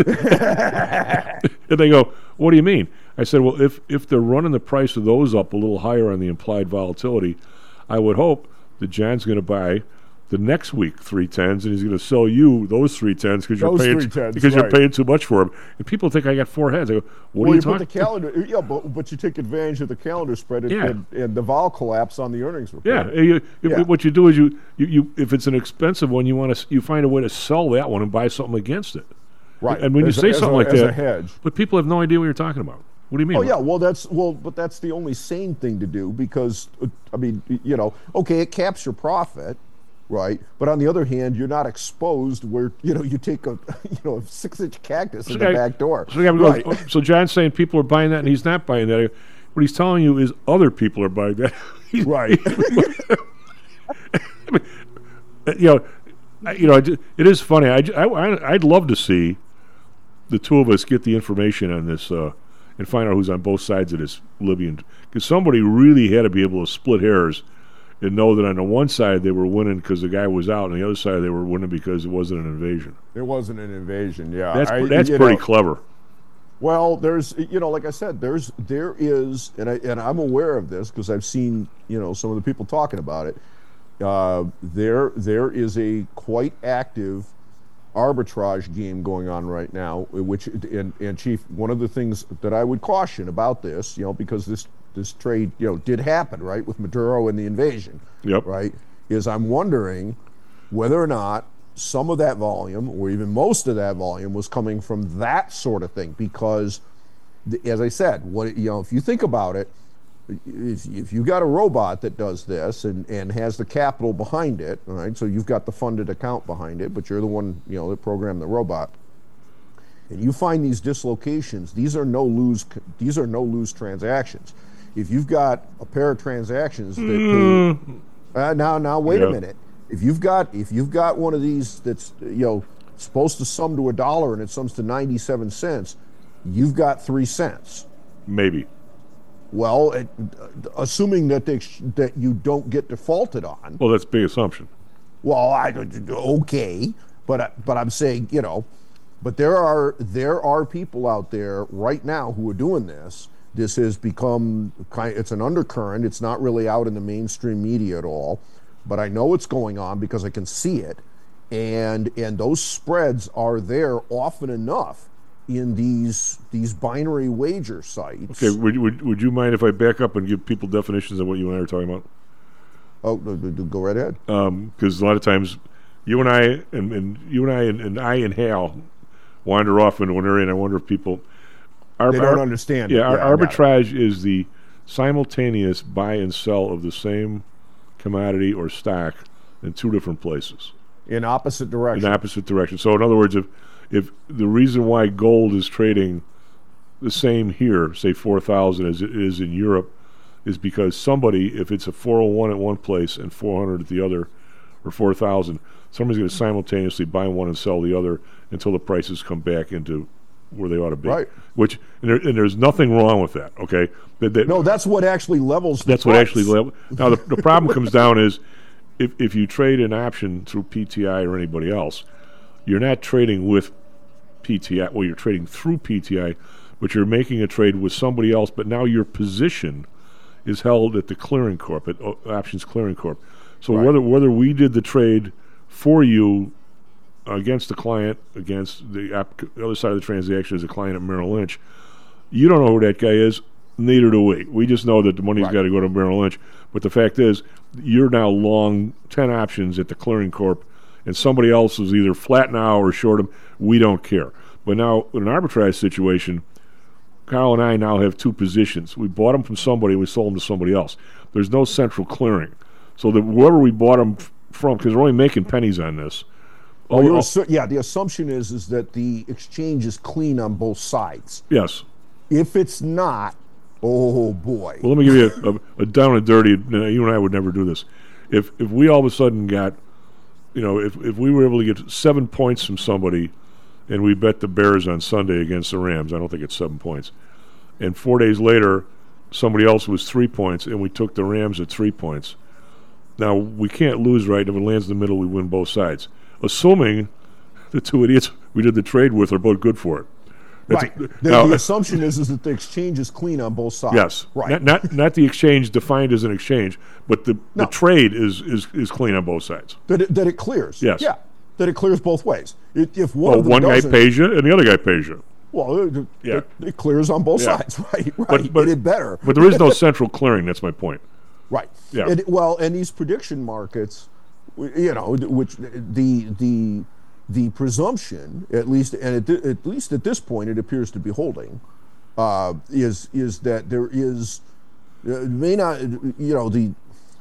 And they go, what do you mean? I said, well, if if they're running the price of those up a little higher on the implied volatility, I would hope that John's going to buy the next week three tens, and he's going to sell you those three tens because you're Those paying three tens, because you're right. paying too much for them. And people think I got four heads. I go, what Well, are you you put the talking? calendar, yeah, but, but you take advantage of the calendar spread and, Yeah. and, and the vol collapse on the earnings report. Yeah, you, if, Yeah. what you do is you, you, you if it's an expensive one, you want to you find a way to sell that one and buy something against it. Right. And when As you a- say as something a- like as that, a hedge. but people have no idea what you're talking about. What do you mean? Oh yeah, well that's well, but that's the only sane thing to do because uh, I mean, y- you know, okay, it caps your profit, right? But on the other hand, you're not exposed where you know you take a you know a six inch cactus in the yeah, back door. So, yeah, right. oh, so John's saying people are buying that, and he's not buying that. What he's telling you is other people are buying that. He's- Right. I mean, uh, you know, I- you know, it it is funny. I, j- I, I- I'd love to see the two of us get the information on this uh, and find out who's on both sides of this Libyan. Because somebody really had to be able to split hairs and know that on the one side they were winning because the guy was out, and the other side they were winning because it wasn't an invasion. It wasn't an invasion. Yeah, That's I- that's you pretty know, clever. Well, there's, you know, like I said, there's, there is, and I and I'm aware of this because I've seen, you know, some of the people talking about it. Uh, there, there is a quite active arbitrage game going on right now, which, and, and Chief, one of the things that I would caution about this, you know, because this this trade, you know, did happen, right, with Maduro and the invasion, Yep. right, is I'm wondering whether or not some of that volume, or even most of that volume, was coming from that sort of thing. Because, th- as I said, what you know, if you think about it, if, if you got a robot that does this and, and has the capital behind it, all right, so you've got the funded account behind it, but you're the one, you know, that programmed the robot, and you find these dislocations, these are no lose, these are no lose transactions. If you've got a pair of transactions that pay, uh, now, now, wait Yeah. a minute. If you've got if you've got one of these that's you know supposed to sum to a dollar and it sums to ninety-seven cents, you've got three cents. Maybe. Well, it, assuming that they, that you don't get defaulted on. Well, that's a big assumption. Well, I okay, but I, but I'm saying you know, but there are there are people out there right now who are doing this. This has become kind. It's an undercurrent. It's not really out in the mainstream media at all, but I know it's going on because I can see it, and and those spreads are there often enough in these these binary wager sites. Okay, would, would, would you mind if I back up and give people definitions of what you and I are talking about? Oh, go right ahead. Because um, a lot of times, you and I and, and you and I and, and I and Hal wander off into an area, and I wonder if people Ar- they don't ar- understand. Yeah, it. yeah ar- arbitrage is the simultaneous buy and sell of the same commodity or stock in two different places. In opposite directions. In opposite directions. So, in other words, if if the reason why gold is trading the same here, say four thousand as it is in Europe, is because somebody, if it's a four oh one at one place and four hundred at the other, or four thousand, somebody's going to simultaneously buy one and sell the other until the prices come back into where they ought to be. Right. Which and, there, and there's nothing wrong with that. Okay. That, that, no, that's what actually levels. The that's price. what actually level. Now the, the problem comes down is if if you trade an option through P T I or anybody else, you're not trading with P T I. Well, you're trading through P T I, but you're making a trade with somebody else. But now your position is held at the clearing corp, at uh, Options Clearing Corp. So Right. whether whether we did the trade for you against the client, against the, app, the other side of the transaction is a client at Merrill Lynch, you don't know who that guy is. Neither do we. We just know that the money's Right. got to go to Merrill Lynch. But the fact is, you're now long ten options at the clearing corp, and somebody else is either flat now or short them. We don't care. But now, in an arbitrage situation, Kyle and I now have two positions. We bought them from somebody, we sold them to somebody else. There's no central clearing. So that whoever we bought them f- from, because we're only making pennies on this. Well, Oh, you're oh, assu- yeah, the assumption is is that the exchange is clean on both sides. yes. If it's not, oh boy. Well, let me give you a, a, a down and dirty. You and I would never do this. If if we all of a sudden got, you know, if if we were able to get seven points from somebody, and we bet the Bears on Sunday against the Rams, I don't think it's seven points, and four days later, somebody else was three points, and we took the Rams at three points. Now we can't lose, right? If it lands in the middle, we win both sides, assuming the two idiots we did the trade with are both good for it. That's Right. a- The, now- the assumption is, is that the exchange is clean on both sides. Yes. Right. Not, not not the exchange defined as an exchange, but the, No. the trade is, is is clean on both sides. that, it, that it clears. Yes. Yeah. That it clears both ways. It, if one Well, of them one guy doesn't, pays you and the other guy pays you. well, it, Yeah. it, it clears on both Yeah. sides. Right. Right. But- but- it did better. But there is no central clearing. That's my point. Right. Yeah. And, well, and these prediction markets, w- you know, which the the the presumption, at least, and at, th- at least at this point, it appears to be holding, uh, is is that there is uh, may not, you know, the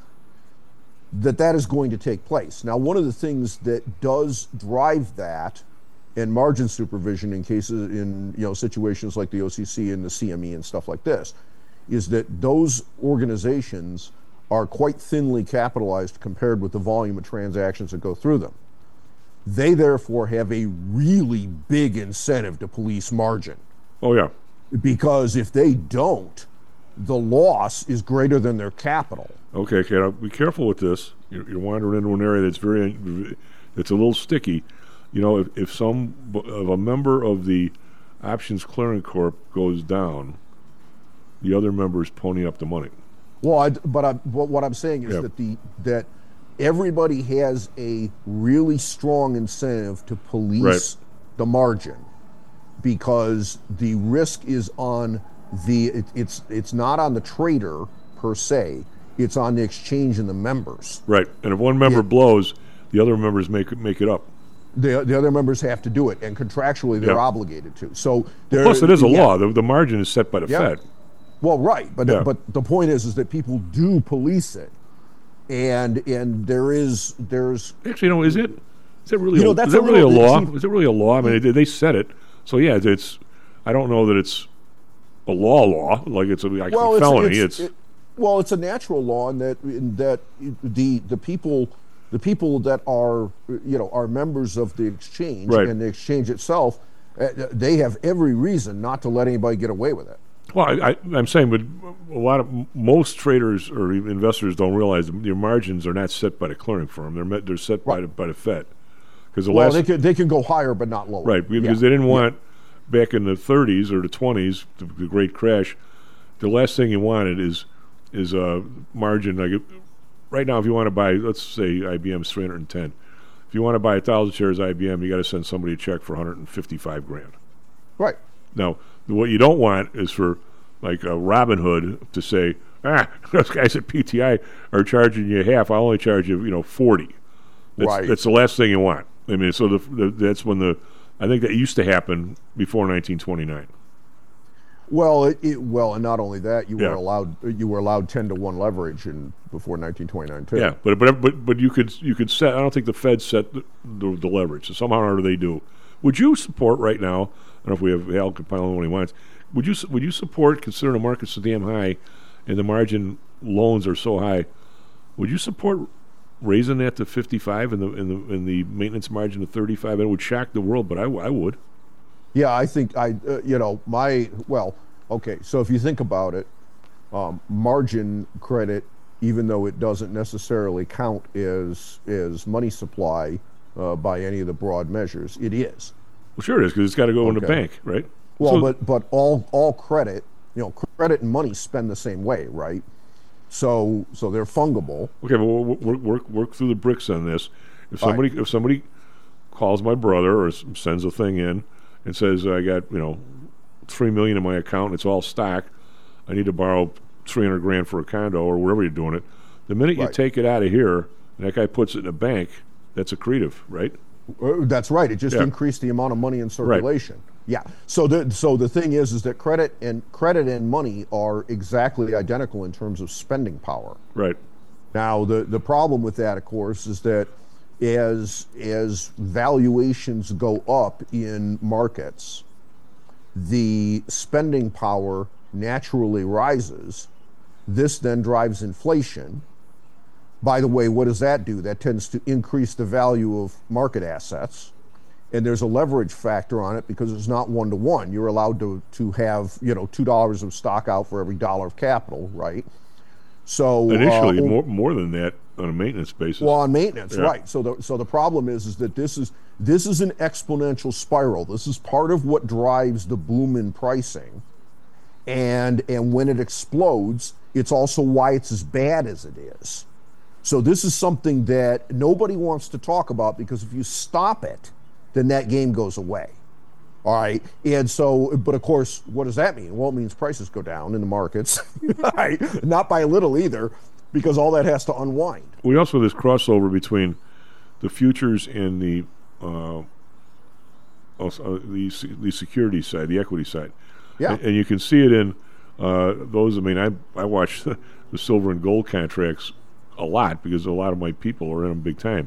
that that is going to take place. Now, one of the things that does drive that, and margin supervision in cases in you know situations like the O C C and the C M E and stuff like this, is that those organizations are quite thinly capitalized compared with the volume of transactions that go through them. They therefore have a really big incentive to police margin, Oh yeah. because if they don't, the loss is greater than their capital. Okay, okay. Now be careful with this. You're, you're wandering into an area that's very, it's a little sticky. You know, if, if some of a member of the Options Clearing Corp goes down, the other members pony up the money. Well, I, but, I, but what I'm saying is Yeah. that the that everybody has a really strong incentive to police Right. the margin, because the risk is on the it, it's it's not on the trader per se, it's on the exchange and the members. Right. And if one member Yeah. blows, the other members make it make it up. The the other members have to do it, and contractually they're Yeah. obligated to. So there, Plus, it is a yeah. law. The, the margin is set by the Yeah. Fed. Well, right, but Yeah. but the point is is that people do police it, and and there is there's Actually, no, is it? Is it really? You know, a, that's is it a really a little- law? see- Is it really a law? I mean, they, they said it. So yeah, it's. I don't know that it's a law law like it's a, like a felony. It's, it- well, it's a natural law in that in that the the people the people that are, you know, are members of the exchange Right. and the exchange itself, uh, they have every reason not to let anybody get away with it. Well, I, I, I'm saying, but a lot of most traders or even investors don't realize that your margins are not set by the clearing firm; they're met, they're set by Right. the by the Fed. Because the Well, last they can they can go higher, but not lower. right because Yeah. they didn't want back in the thirties or the twenties, the, the great crash. The last thing you wanted is is a margin like it, right now. If you want to buy, let's say I B M's three hundred ten. If you want to buy a thousand shares of I B M, you got to send somebody a check for one hundred fifty-five grand. Right. Now, what you don't want is for like a Robinhood to say, ah, those guys at P T I are charging you half. I'll only charge you, you know, forty. That's, Right. That's the last thing you want. I mean, so the, the, that's when the, I think that used to happen before nineteen twenty-nine. Well, it, it, well, and not only that, you Yeah. were allowed you were allowed ten to one leverage in before nineteen twenty-nine too. Yeah, but but but but you could you could set. I don't think the Fed set the, the, the leverage. So somehow or other they do. Would you support right now? I don't know if we have Hal can pile on what he wants. Would you would you support, considering the market's so damn high, and the margin loans are so high? Would you support raising that to fifty-five and the and the and the maintenance margin to thirty-five? It would shock the world, but I, w- I would. Yeah, I think I, uh, you know, my, well, okay, so if you think about it, um, margin credit, even though it doesn't necessarily count as, as money supply uh, by any of the broad measures, it is. Well, sure it is, because it's got to go in the Okay. bank, right? Well, So- but, but all, all credit, you know, credit and money spend the same way, right? So, so they're fungible. Okay, but we'll work, work, work through the bricks on this. If All somebody if somebody calls my brother or s- sends a thing in and says I got you know three million in my account and it's all stock, I need to borrow three hundred grand for a condo or wherever you're doing it. The minute you Right. take it out of here and that guy puts it in a bank, that's accretive, right? Uh, That's right. It just Yeah. increased the amount of money in circulation. Yeah. So the so the thing is, is that credit and credit and money are exactly identical in terms of spending power. Right. Now the the problem with that, of course, is that as as valuations go up in markets, the spending power naturally rises. This then drives inflation. By the way, what does that do? That tends to increase the value of market assets. And there's a leverage factor on it because it's not one to one. You're allowed to, to have, you know, two dollars of stock out for every dollar of capital, right? So Initially, uh, more more than that on a maintenance basis. well, on maintenance, Yeah. right? So the so the problem is is that this is this is an exponential spiral. This is part of what drives the boom in pricing, and and when it explodes, it's also why it's as bad as it is. So this is something that nobody wants to talk about because if you stop it, then that game goes away. All right. And so, but of course, what does that mean? Well, it means prices go down in the markets, right? Not by a little either, because all that has to unwind. We also have this crossover between the futures and the uh, also, uh, the se- the security side, the equity side. Yeah. And, and you can see it in uh, those. I mean, I I watch the, the silver and gold contracts a lot because a lot of my people are in them big time.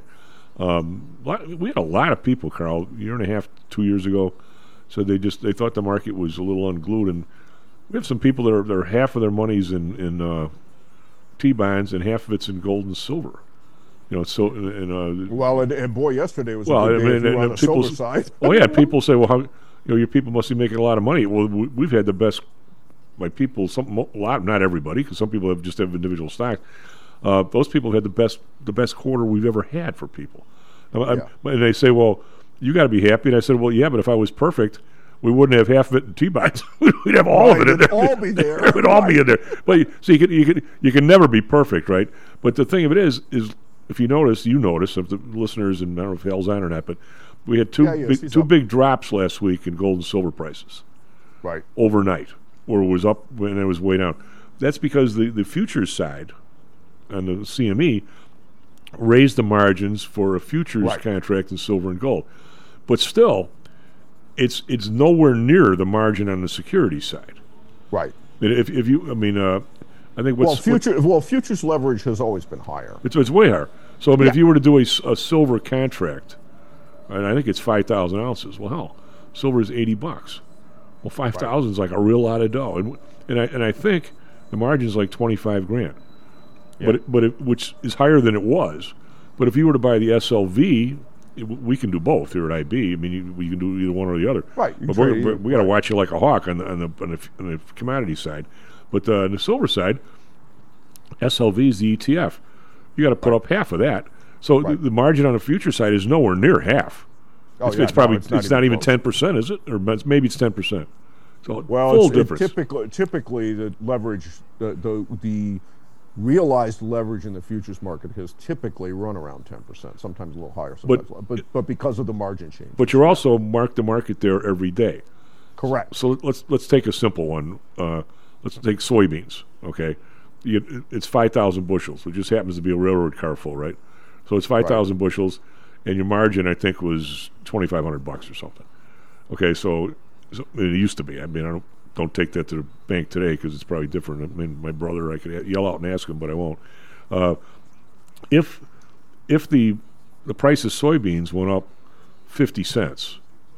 Um, lot- we had a lot of people, Carl, a year and a half, two years ago, said they just they thought the market was a little unglued, and we have some people that are, that are half of their money's in in uh, T-bonds and half of it's in gold and silver. You know, so and, uh, Well, and, and boy, yesterday was well, a good day I mean, if you and- were on and the people silver s- side. oh yeah, people say, well, how you know your people must be making a lot of money. Well, we, we've had the best. My people, some a lot, not everybody, because some people have just have individual stocks. Uh, those people have had the best the best quarter we've ever had for people. I'm- I'm- And they say, well, you got to be happy. And I said, well, yeah, but if I was perfect, we wouldn't have half of it in T-bonds. We'd have all Right, of it in it'd there. all be there. It would all be in there. But you, so you can you can you can never be perfect, right? But the thing of it is, is if you notice, you notice, if the listeners, and I don't know if Hal's on or not, but we had two Yeah, yes, big, he's two up. big drops last week in gold and silver prices Right. overnight, where it was up when it was way down. That's because the, the futures side on the C M E raised the margins for a futures Right. contract in silver and gold. But still, it's it's nowhere near the margin on the security side. Right. I mean, If, if you, I mean, uh, I think Well, what's future well, futures leverage has always been higher. it's, it's way higher. So I mean, if Yeah. you were to do a, s- a silver contract, and I think it's five thousand ounces. Well, hell, silver is eighty bucks. Well, five thousand is like a real lot of dough, and and I and I think the margin is like twenty five grand. But it, but it, which is higher than it was, But if you were to buy the S L V, it, we can do both here at I B. I mean, you, we can do either one or the other. Right. you But we're, trade- we're, we got to right. watch you like a hawk on the on the on the, on the commodity side. But uh, on the silver side, S L V is the E T F. You got to put up half of that. So Right. the, the margin on the future side is nowhere near half. Oh, it's, yeah, it's no, probably it's not it's not even even close. ten percent, is it? Or it's- maybe it's ten percent. So Well, full it's, it difference. typically, typically the leverage, the, the the realized leverage in the futures market has typically run around ten percent, sometimes a little higher, sometimes but, but but because of the margin change. But you're also mark to market there every day. Correct. So let's let's take a simple one. Uh, let's take soybeans. Okay, you, it's five thousand bushels. It just happens to be a railroad car full, right? So it's five thousand bushels, and your margin I think was twenty five hundred bucks or something. Okay, so, so it used to be. I mean, I don't don't take that to the bank today because it's probably different. I mean, my brother, I could yell out and ask him, but I won't. Uh, if if the the price of soybeans went up fifty cents,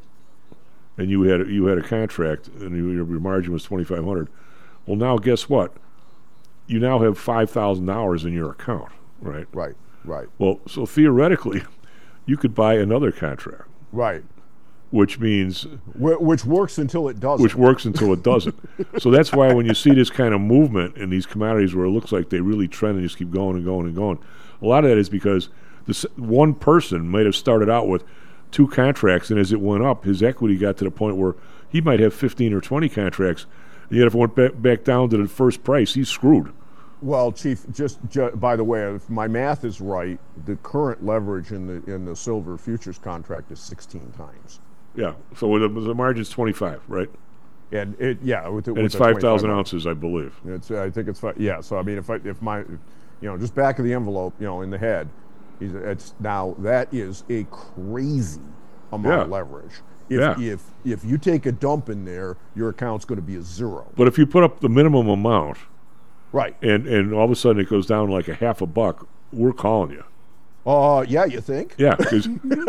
and you had you had a contract and you, your margin was twenty five hundred, well, now guess what? You now have five thousand dollars in your account, right? Right. Right. Well, so theoretically, you could buy another contract, Right. which means Wh- Which works until it doesn't. which works until it doesn't. So that's why when you see this kind of movement in these commodities where it looks like they really trend and just keep going and going and going, a lot of that is because this one person might have started out with two contracts, and as it went up, his equity got to the point where he might have fifteen or twenty contracts, and yet if it went back, back down to the first price, he's screwed. Well, Chief, just ju- by the way, if my math is right, the current leverage in the in the silver futures contract is sixteen times. Yeah, so the, the margin's twenty-five, right? And it, yeah, with the, And with it's the five thousand twenty-five ounces, I believe. It's, I think it's five. Yeah, so I mean, if I, if my, you know, just back of the envelope, you know, in the head, he's, it's now that is a crazy amount Yeah. of leverage. If, Yeah. if if you take a dump in there, your account's going to be a zero. But if you put up the minimum amount, Right. and, and all of a sudden it goes down like a half a buck, we're calling you. Uh, yeah, you think? Yeah, because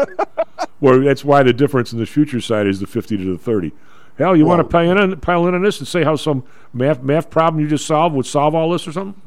well, that's why the difference in the future side is the fifty to the thirty. Hell, you Well- want to pile in, pile in on this and say how some math math problem you just solved would solve all this or something?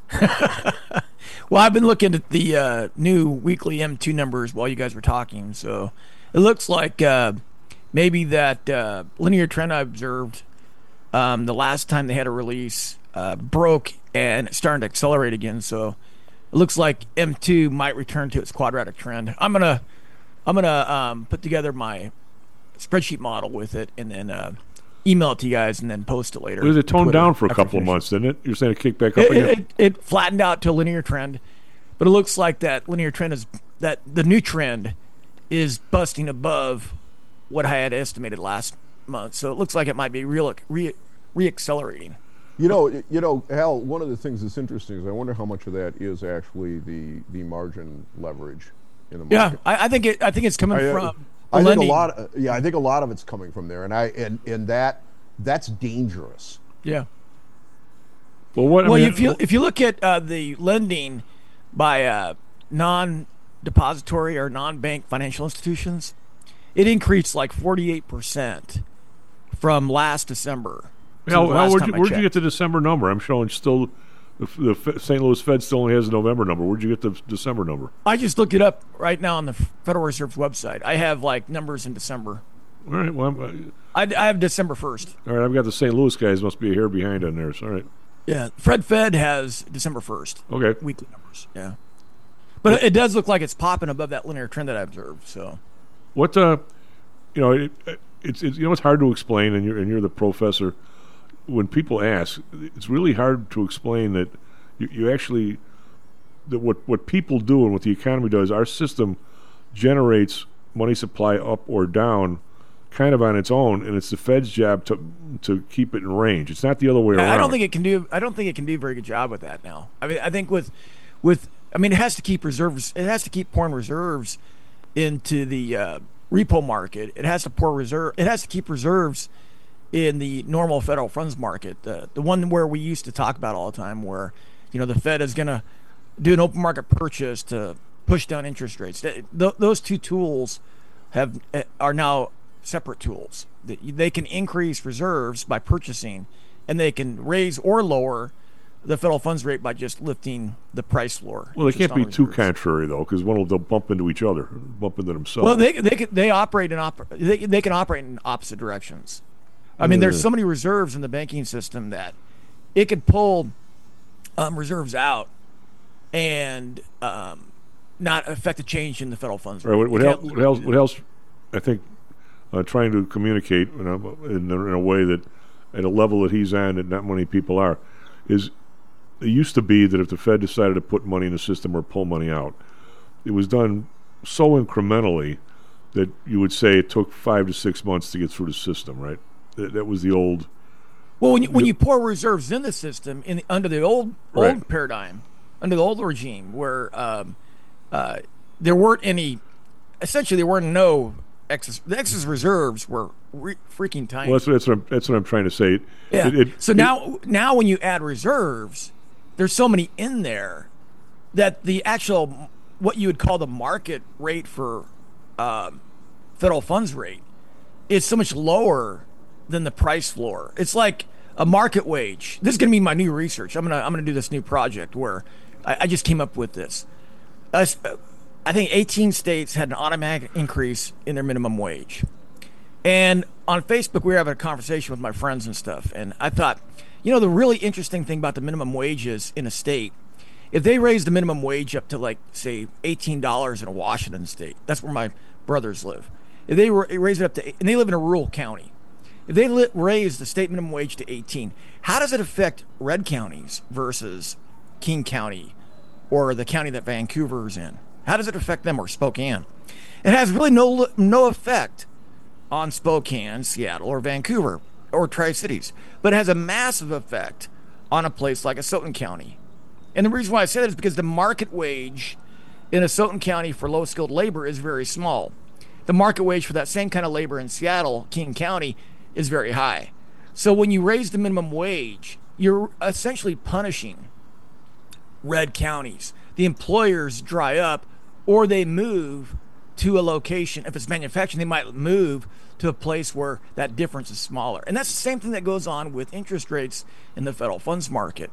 Well, I've been looking at the uh, new weekly M two numbers while you guys were talking, so it looks like uh, maybe that uh, linear trend I observed um, the last time they had a release uh, broke and it's starting to accelerate again. So it looks like M two might return to its quadratic trend. I'm gonna I'm gonna um, put together my spreadsheet model with it and then uh, email it to you guys and then post it later. It was it to toned Twitter down for a after couple of finish. months, didn't it? You're saying it kicked back up It, again? it, it flattened out to a linear trend, but it looks like that linear trend is that the new trend is busting above what I had estimated last month. So it looks like it might be real re reaccelerating. You know, you know, Hal. One of the things that's interesting is I wonder how much of that is actually the the margin leverage in the Yeah, market. I, I think it. I think it's coming I, uh, from. I think a lending. lot. Of, yeah, I think a lot of it's coming from there, and I and and that that's dangerous. Yeah. well, what? I Well, mean, if you if you look at uh, the lending by uh, non-depository or non-bank financial institutions, it increased like forty-eight percent from last December. to hell, the hell, last where'd, time you, I where'd you checked. get the December number? I'm showing still the, f- the F- Saint Louis Fed still only has the November number. Where'd you get the December number? I just looked it up right now on the Federal Reserve's website. I have like numbers in December. All right, well, I'm, I, I have December first. all right, I've got the Saint Louis guys. Must be a hair behind on theirs. All right, Yeah, Fred Fed has December first. okay. Weekly numbers. Yeah, but it, it does look like it's popping above that linear trend that I observed. So What uh, you know, it, it's, it's you know it's hard to explain, and you're and you're the professor. When people ask, it's really hard to explain that you, you actually that what what people do and what the economy does. Our system generates money supply up or down, kind of on its own, and it's the Fed's job to to keep it in range. It's not the other way around. I don't think it can do. I don't think it can do a very good job with that now. I mean, I think with with I mean, it has to keep reserves. It has to keep pouring reserves into the uh, repo market. It has to pour reserve. It has to keep reserves in the normal federal funds market, the the one where we used to talk about all the time, where you know the Fed is going to do an open market purchase to push down interest rates. Th- th- those two tools have are now separate tools. They they can increase reserves by purchasing, and they can raise or lower the federal funds rate by just lifting the price floor. Well, they just can't on be too reserves. contrary though, because one will they'll bump into each other, bump into themselves. Well, they they can, they operate in op- they they can operate in opposite directions. I mean, there's so many reserves in the banking system that it could pull um, reserves out and um, not affect the change in the federal funds rate. Right, what, what, It hel- can't- what else? What else? I think uh, trying to communicate in a, in, a, in a way that at a level that he's on that not many people are is it used to be that if the Fed decided to put money in the system or pull money out, it was done so incrementally that you would say it took five to six months to get through the system. Right? That, that was the old. Well, when you, when you pour reserves in the system in the, under the old Right. old paradigm, under the old regime, where um, uh, there weren't any, essentially there weren't no excess. The excess reserves were re- freaking tiny. Well, that's, that's what I'm, that's what I'm trying to say. yeah. It- it- so it- now now when you add reserves, there's so many in there that the actual what you would call the market rate for um, federal funds rate is so much lower than the price floor. It's like a market wage. This is going to be my new research. I'm gonna I'm gonna do this new project where I, I just came up with this. Us- I think eighteen states had an automatic increase in their minimum wage, and on Facebook we were having a conversation with my friends and stuff. And I thought, you know, the really interesting thing about the minimum wages in a state, if they raise the minimum wage up to like say eighteen dollars in a Washington state, that's where my brothers live. If they ra- raise it up to, and they live in a rural county. If they li- raise the state minimum wage to eighteen, how does it affect red counties versus King County or the county that Vancouver's in? How does it affect them, or Spokane? It has really no no effect on Spokane, Seattle, or Vancouver, or Tri-Cities, but it has a massive effect on a place like Asotin County. And the reason why I say that is because the market wage in Asotin County for low-skilled labor is very small. The market wage for that same kind of labor in Seattle, King County, is very high. So when you raise the minimum wage, you're essentially punishing red counties. The employers dry up, or they move to a location. If it's manufacturing, they might move to a place where that difference is smaller. And that's the same thing that goes on with interest rates in the federal funds market.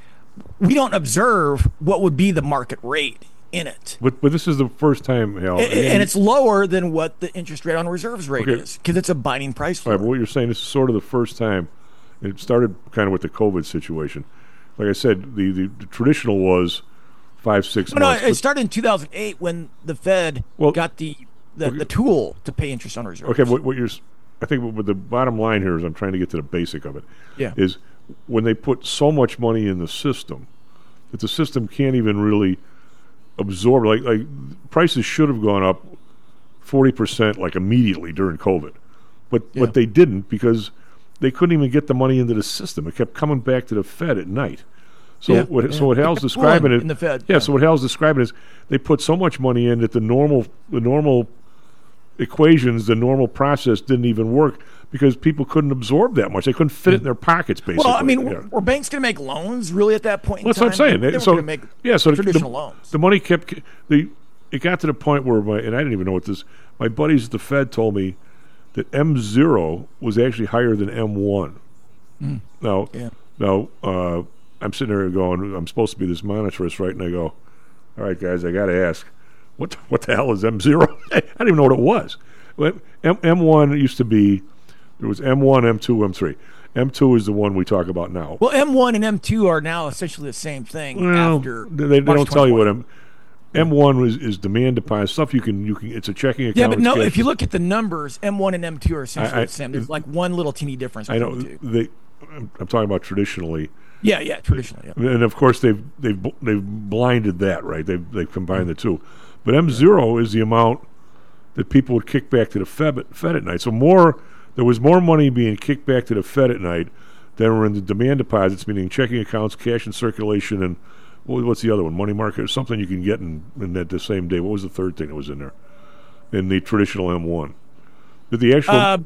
We don't observe what would be the market rate in it. But but this is the first time, Hal. And, and it's lower than what the interest rate on reserves rate Okay. is, because it's a binding price All floor. right, but what you're saying, this is sort of the first time. It started kind of with the COVID situation. Like I said, the, the, the traditional was five, six No, no, months. it but- started in two thousand eight when the Fed Well, got the the, okay. the tool to pay interest on reserves. Okay, what, what you're, s- I think what the bottom line here is I'm trying to get to the basic of it. Yeah. Is when they put so much money in the system that the system can't even really absorb. Like like prices should have gone up forty percent like immediately during COVID, but Yeah. but they didn't because they couldn't even get the money into the system. It kept coming back to the Fed at night. So Yeah, what yeah. so what It Hal's kept describing pulling is in the Fed, Yeah, yeah. so what Hal's describing is they put so much money in that the normal the normal equations, the normal process didn't even work because people couldn't absorb that much. They couldn't fit it in their pockets, basically. Well, I mean, Yeah. were, were banks going to make loans really at that point in Well, that's time? what I'm saying. They, they so, were going to make yeah, so the- traditional the, loans. The money kept the. It got to the point where my and I didn't even know what this. My buddies at the Fed told me that M zero was actually higher than M one. Mm. Now, Yeah. now uh, I'm sitting there going, I'm supposed to be this monetarist, right? And I go, all right, guys, I got to ask, what what the hell is M zero? I didn't even know what it was. But M, M1 used to be, there was M one, M two, M three. M two is the one we talk about now. Well, M one and M two are now essentially the same thing Well, after they, they March don't tell you what twenty twenty. M M one is, is demand deposit stuff. You can you can it's a checking account. Yeah, but it's no, cash. if you look at the numbers, M one and M two are essentially I- I- the same. There's like one little teeny difference I between know the two. they. I'm, I'm talking about traditionally, Yeah, yeah, traditionally. Yeah. and of course they've they've bl- they've blinded that, right? They've they've combined the two, but M zero is the amount that people would kick back to the Fed, Fed at night. So more there was more money being kicked back to the Fed at night than were in the demand deposits, meaning checking accounts, cash in circulation, and what, what's the other one? Money market or something you can get in, in that the same day. What was the third thing that was in there? In the traditional M one. Did the actual Uh,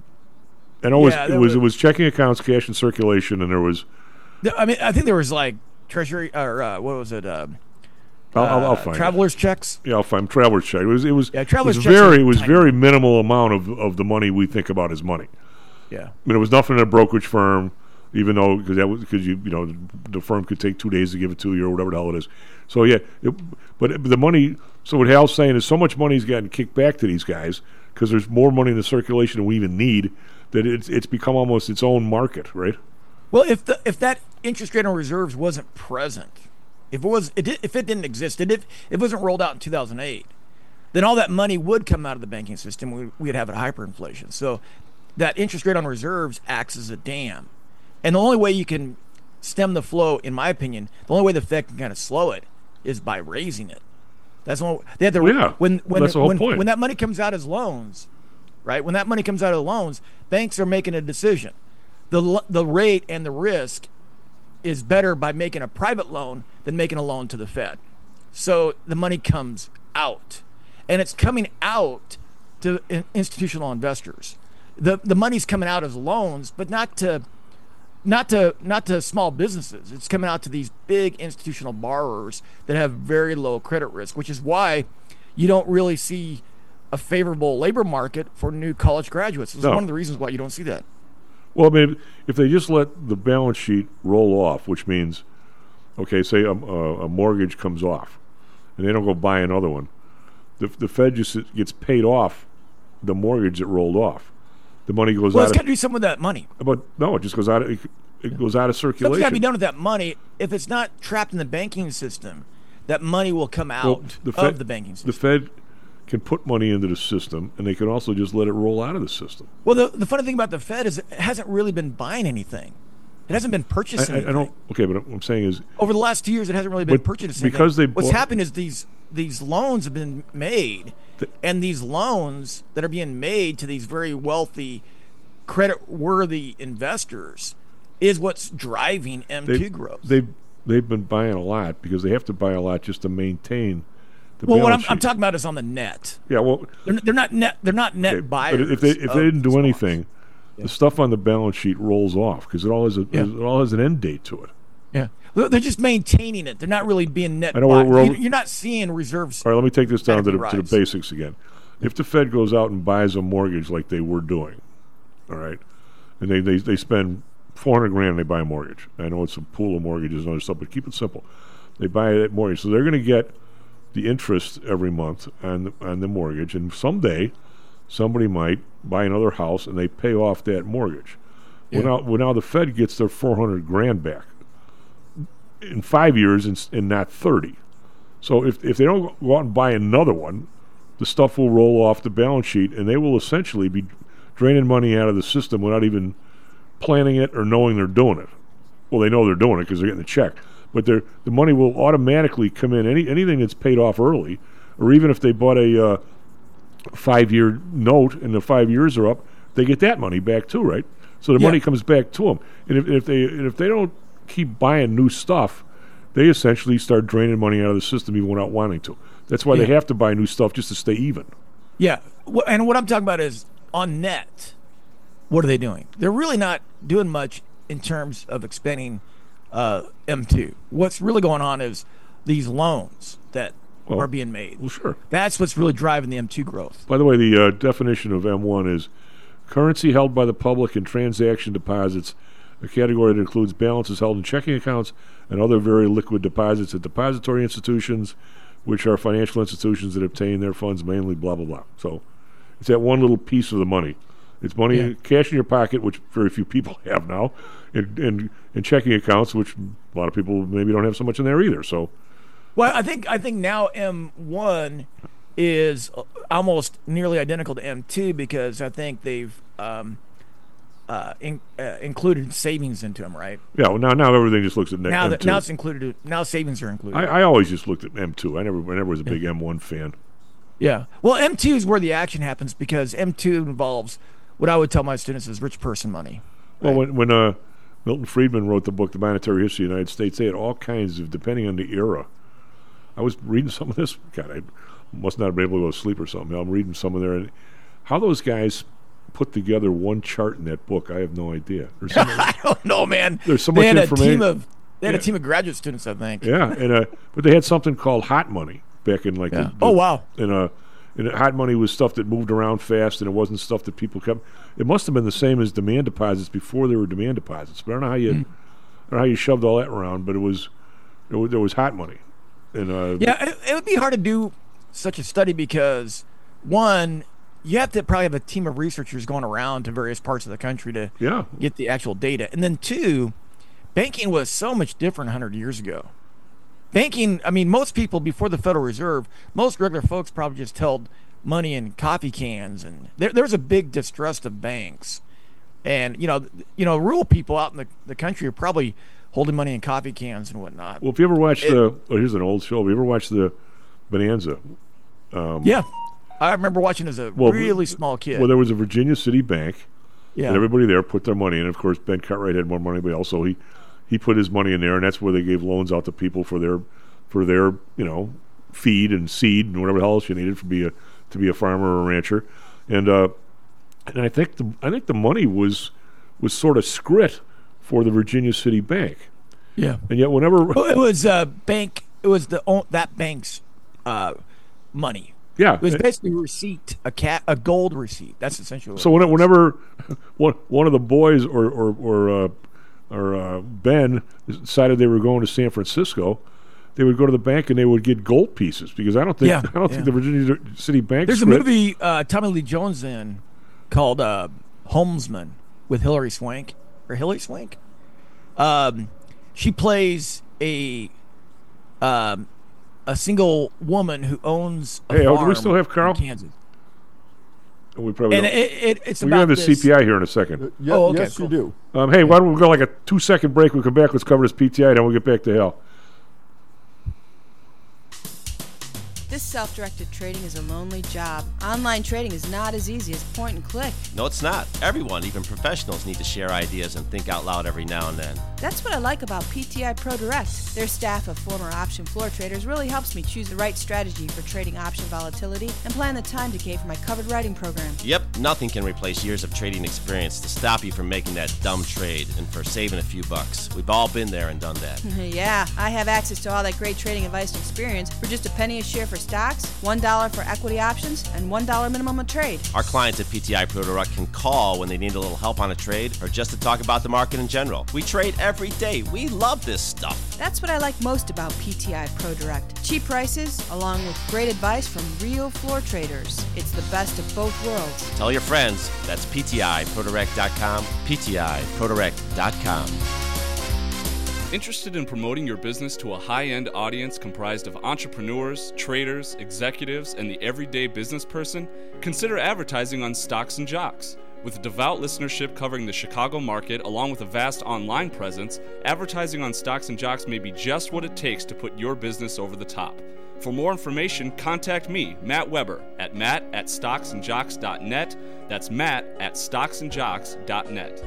I know it was, yeah, it there was it was- was checking accounts, cash in circulation, and there was th- I mean, I think there was like treasury or uh, what was it? Uh, I'll, I'll, I'll uh, find it. travelers checks. Yeah, I'll find traveler's check. It was it was Yeah, it traveler's was checks very are it was tiny. very minimal amount of, of the money we think about as money. Yeah. I mean, it was nothing in a brokerage firm. even though because that was because you you know the firm could take two days to give it to you or whatever the hell it is. So yeah, it, but the money. So what Hal's saying is so much money's gotten kicked back to these guys because there's more money in the circulation than we even need that it's it's become almost its own market, right? Well, if the if that interest rate on reserves wasn't present, if it was it did, if it didn't exist, and if it wasn't rolled out in two thousand eight, then all that money would come out of the banking system. We, we'd have a hyperinflation. So that interest rate on reserves acts as a dam. And the only way you can stem the flow, in my opinion, the only way the Fed can kind of slow it is by raising it. That's one. They have to, yeah, when when that's the whole when, point. when that money comes out as loans, right? When that money comes out of loans, banks are making a decision. The the rate and the risk is better by making a private loan than making a loan to the Fed. So the money comes out, and it's coming out to in, institutional investors. The the money's coming out as loans, but not to not to not to small businesses. It's coming out to these big institutional borrowers that have very low credit risk, which is why you don't really see a favorable labor market for new college graduates. It's No. one of the reasons why you don't see that. Well, I mean, if they just let the balance sheet roll off, which means, okay, say a, a, a mortgage comes off, and they don't go buy another one, the the Fed just gets paid off the mortgage that rolled off. The money goes Well, out. it's got Of, to do something with that money. but no, it just goes out. Of, it, it goes out of circulation. Something's got to be done with that money. If it's not trapped in the banking system, that money will come out Well, the Fed, of the banking system. The Fed can put money into the system, and they can also just let it roll out of the system. Well, the, the funny thing about the Fed is it hasn't really been buying anything. It hasn't been I, purchasing I, I anything. don't. Okay, but what I'm saying is, Over the last two years, it hasn't really been But purchasing because anything. they What's bought- happened is these these loans have been made, The- and these loans that are being made to these very wealthy, credit-worthy investors is what's driving M two they, growth. they they've been buying a lot because they have to buy a lot just to maintain the well, what I'm, balance I'm sheet. talking about is on the net. Yeah, well, They're, they're not net. They're not net okay, buyers. but if they if of they didn't do small anything, Yeah. the stuff on the balance sheet rolls off because it all has a Yeah. it all has an end date to it. Yeah, Well, they're just maintaining it. They're not really being net. I know we're- buy- we're you- over- You're not seeing reserves. All right, let me take this down to the, Rise. to the basics again. If the Fed goes out and buys a mortgage like they were doing, all right, and they, they, they spend four hundred grand and they buy a mortgage. I know it's a pool of mortgages and other stuff, but keep it simple. They buy that mortgage. So they're going to get the interest every month on the, on the mortgage, and someday somebody might buy another house and they pay off that mortgage. Well, Yeah. now, well, now the Fed gets their four hundred grand back in five years and, s- and not thirty. So if if they don't go out and buy another one, the stuff will roll off the balance sheet, and they will essentially be draining money out of the system without even planning it or knowing they're doing it. Well, they know they're doing it because they're getting the check, but they're, the money will automatically come in. Any anything that's paid off early, or even if they bought a uh, five-year note and the five years are up, they get that money back too, right? So the Yeah. money comes back to them, and if, if they and if they don't keep buying new stuff, they essentially start draining money out of the system even without wanting to. That's why they Yeah. have to buy new stuff just to stay even. Yeah, Wh- and what I'm talking about is on net. What are they doing? They're really not doing much in terms of expanding uh, M two. What's really going on is these loans that Well, are being made. Well, sure. That's what's really driving the M two growth. By the way, the uh, definition of M one is currency held by the public in transaction deposits, a category that includes balances held in checking accounts and other very liquid deposits at depository institutions, which are financial institutions that obtain their funds mainly blah, blah, blah. So it's that one little piece of the money. It's money, Yeah. cash in your pocket, which very few people have now, and, and, and checking accounts, which a lot of people maybe don't have so much in there either. So Well, I think I think now M one is almost nearly identical to M two because I think they've um, uh, in, uh, included savings into them, right? yeah, well, now now everything just looks at ne- Now M two. that now it's included. Now savings are included. I, I always just looked at M two. I never, I never was a big M one fan. Yeah. Well, M two is where the action happens because M two involves what I would tell my students is rich person money. Well, when when uh, Milton Friedman wrote the book, The Monetary History of the United States, they had all kinds of, depending on the era. I was reading some of this. God, I must not have been able to go to sleep or something. I'm reading some of there, and how those guys put together one chart in that book, I have no idea. There's so much, I don't know, man. There's so they much had a information. team of they had Yeah. a team of graduate students, I think. yeah, and uh, but they had something called hot money back in like Yeah. the, the, Oh, wow. and uh, and hot money was stuff that moved around fast, and it wasn't stuff that people kept. It must have been the same as demand deposits before there were demand deposits. But I don't know how you, mm. I don't know how you shoved all that around. But it was, it was there was hot money, and uh, yeah, it, it would be hard to do such a study because one, you have to probably have a team of researchers going around to various parts of the country to yeah. get the actual data, and then two, banking was so much different one hundred years ago. Banking, I mean, most people before the Federal Reserve, most regular folks probably just held money in coffee cans, and there, there was a big distrust of banks. And, you know, you know, rural people out in the, the country are probably holding money in coffee cans and whatnot. Well, if you ever watched it, the, oh, here's an old show. Have you ever watched the Bonanza? Um, yeah. I remember watching as a well, really small kid. Well, there was a Virginia City Bank. Yeah. And everybody there put their money in. Of course, Ben Cartwright had more money, but also he... He put his money in there, and that's where they gave loans out to people for their, for their, you know, feed and seed and whatever else you needed to be a to be a farmer or a rancher, and uh, and I think the I think the money was was sort of scrit for the Virginia City Bank. Yeah, and yet whenever well, it was uh, bank, it was the that bank's uh, money. Yeah, it was basically a receipt, a cat, a gold receipt. That's essentially. What so when, whenever one one of the boys or or or uh, or uh, Ben decided they were going to San Francisco, they would go to the bank and they would get gold pieces because I don't think yeah, I don't yeah. think the Virginia City Bank. There's script, a movie uh, Tommy Lee Jones in called uh, Homesman with Hilary Swank or Hilary Swank. Um, she plays a um, a single woman who owns a hey, farm oh, do we still have Carl? in Kansas. We probably and don't. it, it, it's We're about going to the this. C P I here in a second. Uh, yeah, Oh, okay, yes, cool. you do. Um, hey, why don't we go like a two-second break? We'll come back. Let's cover this P T I, then we'll get back to hell. This self-directed trading is a lonely job. Online trading is not as easy as point and click. No, it's not. Everyone, even professionals, need to share ideas and think out loud every now and then. That's what I like about P T I Pro Direct. Their staff of former option floor traders really helps me choose the right strategy for trading option volatility and plan the time decay for my covered writing program. Yep, nothing can replace years of trading experience to stop you from making that dumb trade and for saving a few bucks. We've all been there and done that. Yeah, I have access to all that great trading advice and experience for just a penny a share for stocks, one dollar for equity options, and one dollar minimum a trade. Our clients at P T I Pro Direct can call when they need a little help on a trade or just to talk about the market in general. We trade every day. We love this stuff. That's what I like most about P T I Pro Direct. Cheap prices, along with great advice from real floor traders. It's the best of both worlds. Tell your friends. That's P T I Pro Direct dot com, P T I Pro Direct dot com. Interested in promoting your business to a high-end audience comprised of entrepreneurs, traders, executives, and the everyday business person? Consider advertising on Stocks and Jocks. With a devout listenership covering the Chicago market, along with a vast online presence, advertising on Stocks and Jocks may be just what it takes to put your business over the top. For more information, contact me, Matt Weber, at matt at stocks and jocks dot net. That's matt at stocks and jocks dot net.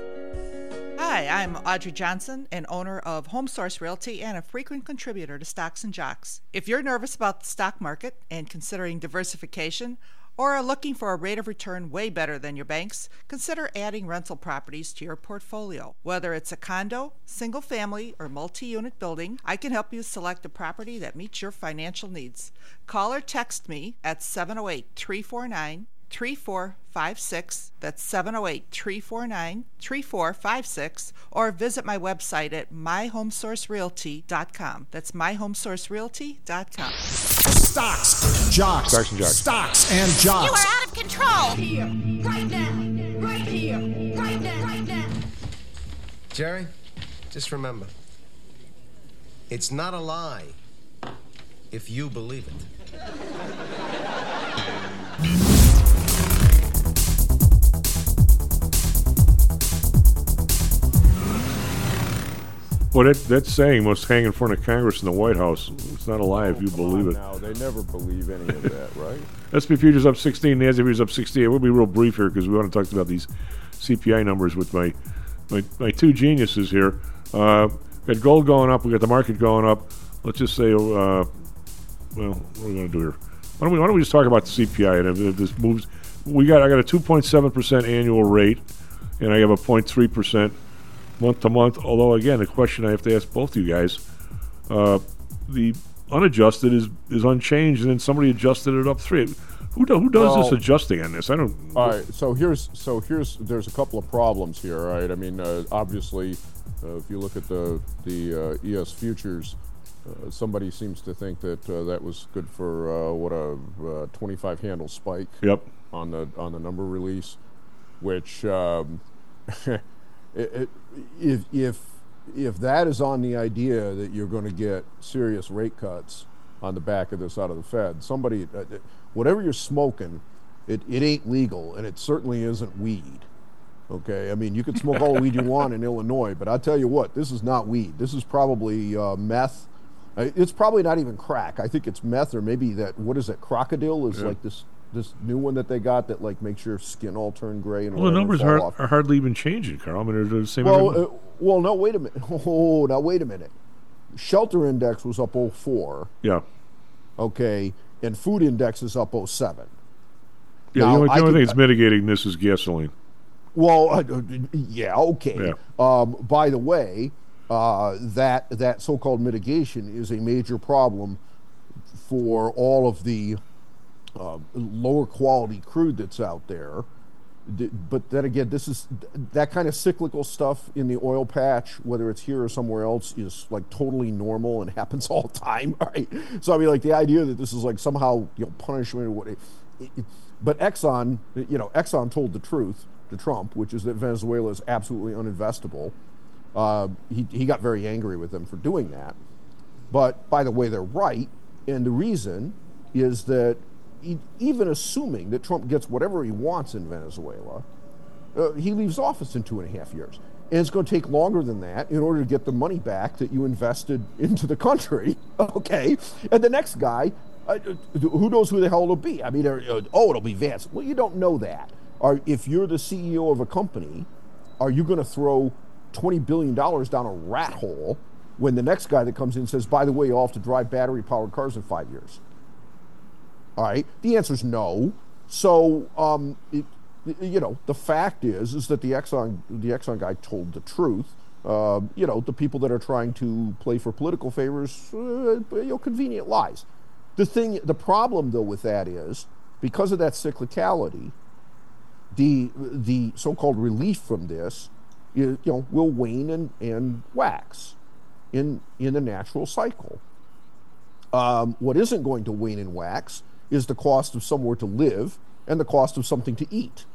Hi, I'm Audrey Johnson, an owner of Home Source Realty and a frequent contributor to Stocks and Jocks. If you're nervous about the stock market and considering diversification, or are looking for a rate of return way better than your banks, consider adding rental properties to your portfolio. Whether it's a condo, single family, or multi-unit building, I can help you select a property that meets your financial needs. Call or text me at seven oh eight, three four nine, three four five six. That's seven oh eight, three four nine, three four five six, or visit my website at my home source realty dot com. That's my home source realty dot com. Stocks, jocks, Stocks and jocks. Stocks and jocks. You are out of control. Here, right now, right here, right now, right now. Jerry, just remember, it's not a lie if you believe it. Well, that, that saying must hang in front of Congress and the White House. It's not a lie if you Come believe on it. now, they never believe any of that, right? S and P futures up sixteen, NASDAQ futures up sixty-eight. We'll be real brief here because we want to talk about these C P I numbers with my my, my two geniuses here. Uh, we got gold going up. We got the market going up. Let's just say, uh, well, what are we going to do here? Why don't we why don't we just talk about the C P I and if, if this moves? We got I got a two point seven percent annual rate, and I have a zero point three percent month to month. Although again, the question I have to ask both you guys, uh, the unadjusted is is unchanged, and then somebody adjusted it up three. Who do, who does this Well, adjusting on this? I don't. All right, so here's so here's there's a couple of problems here. Right, I mean, uh, obviously, uh, if you look at the the uh, E S futures, uh, somebody seems to think that uh, that was good for uh, what a uh, twenty-five handle spike. Yep. On the on the number release, which um, it, it, if if if that is on the idea that you're going to get serious rate cuts on the back of this out of the Fed, somebody, uh, whatever you're smoking, it, it ain't legal, and it certainly isn't weed. Okay, I mean, you can smoke all the weed you want in Illinois, but I'll tell you what, this is not weed. This is probably uh, meth. Uh, It's probably not even crack. I think it's meth, or maybe that, what is it, crocodile is Yeah. like this this new one that they got that like makes your skin all turn gray and Well, the whatever, numbers fall are, off. are hardly even changing, Carl. I mean, they're the same. Well, every- uh, well, no, wait a minute. Oh, now wait a minute. Shelter index was up oh four. yeah. Okay, and food index is up oh seven. Yeah, Now, the only, I the only could- thing that's mitigating this is gasoline. Well, uh, yeah, okay. Yeah. Um, by the way, uh, that that so-called mitigation is a major problem for all of the uh, lower quality crude that's out there. D- But then again, this is that kind of cyclical stuff in the oil patch, whether it's here or somewhere else, is like totally normal and happens all the time, right? So I mean, like the idea that this is like somehow, you know, punishment or what. It, it, but Exxon, you know, Exxon told the truth to Trump, which is that Venezuela is absolutely uninvestable. Uh, he he got very angry with them for doing that. But by the way, they're right, and the reason is that e- even assuming that Trump gets whatever he wants in Venezuela, uh, he leaves office in two and a half years. And it's going to take longer than that in order to get the money back that you invested into the country. Okay. And the next guy, uh, who knows who the hell it'll be? I mean, uh, oh, it'll be Vance. Well, you don't know that. Or if you're the C E O of a company, are you going to throw twenty billion dollars down a rat hole when the next guy that comes in says, by the way, you'll have to drive battery-powered cars in five years? All right. The answer is no. So, um, it, you know, the fact is, is that the Exxon, the Exxon guy told the truth. Uh, you know, the people that are trying to play for political favors, uh, you know, convenient lies. The thing, the problem though with that is, because of that cyclicality, the the so-called relief from this, you know, will wane and, and wax in in the natural cycle. Um, what isn't going to wane and wax is the cost of somewhere to live and the cost of something to eat.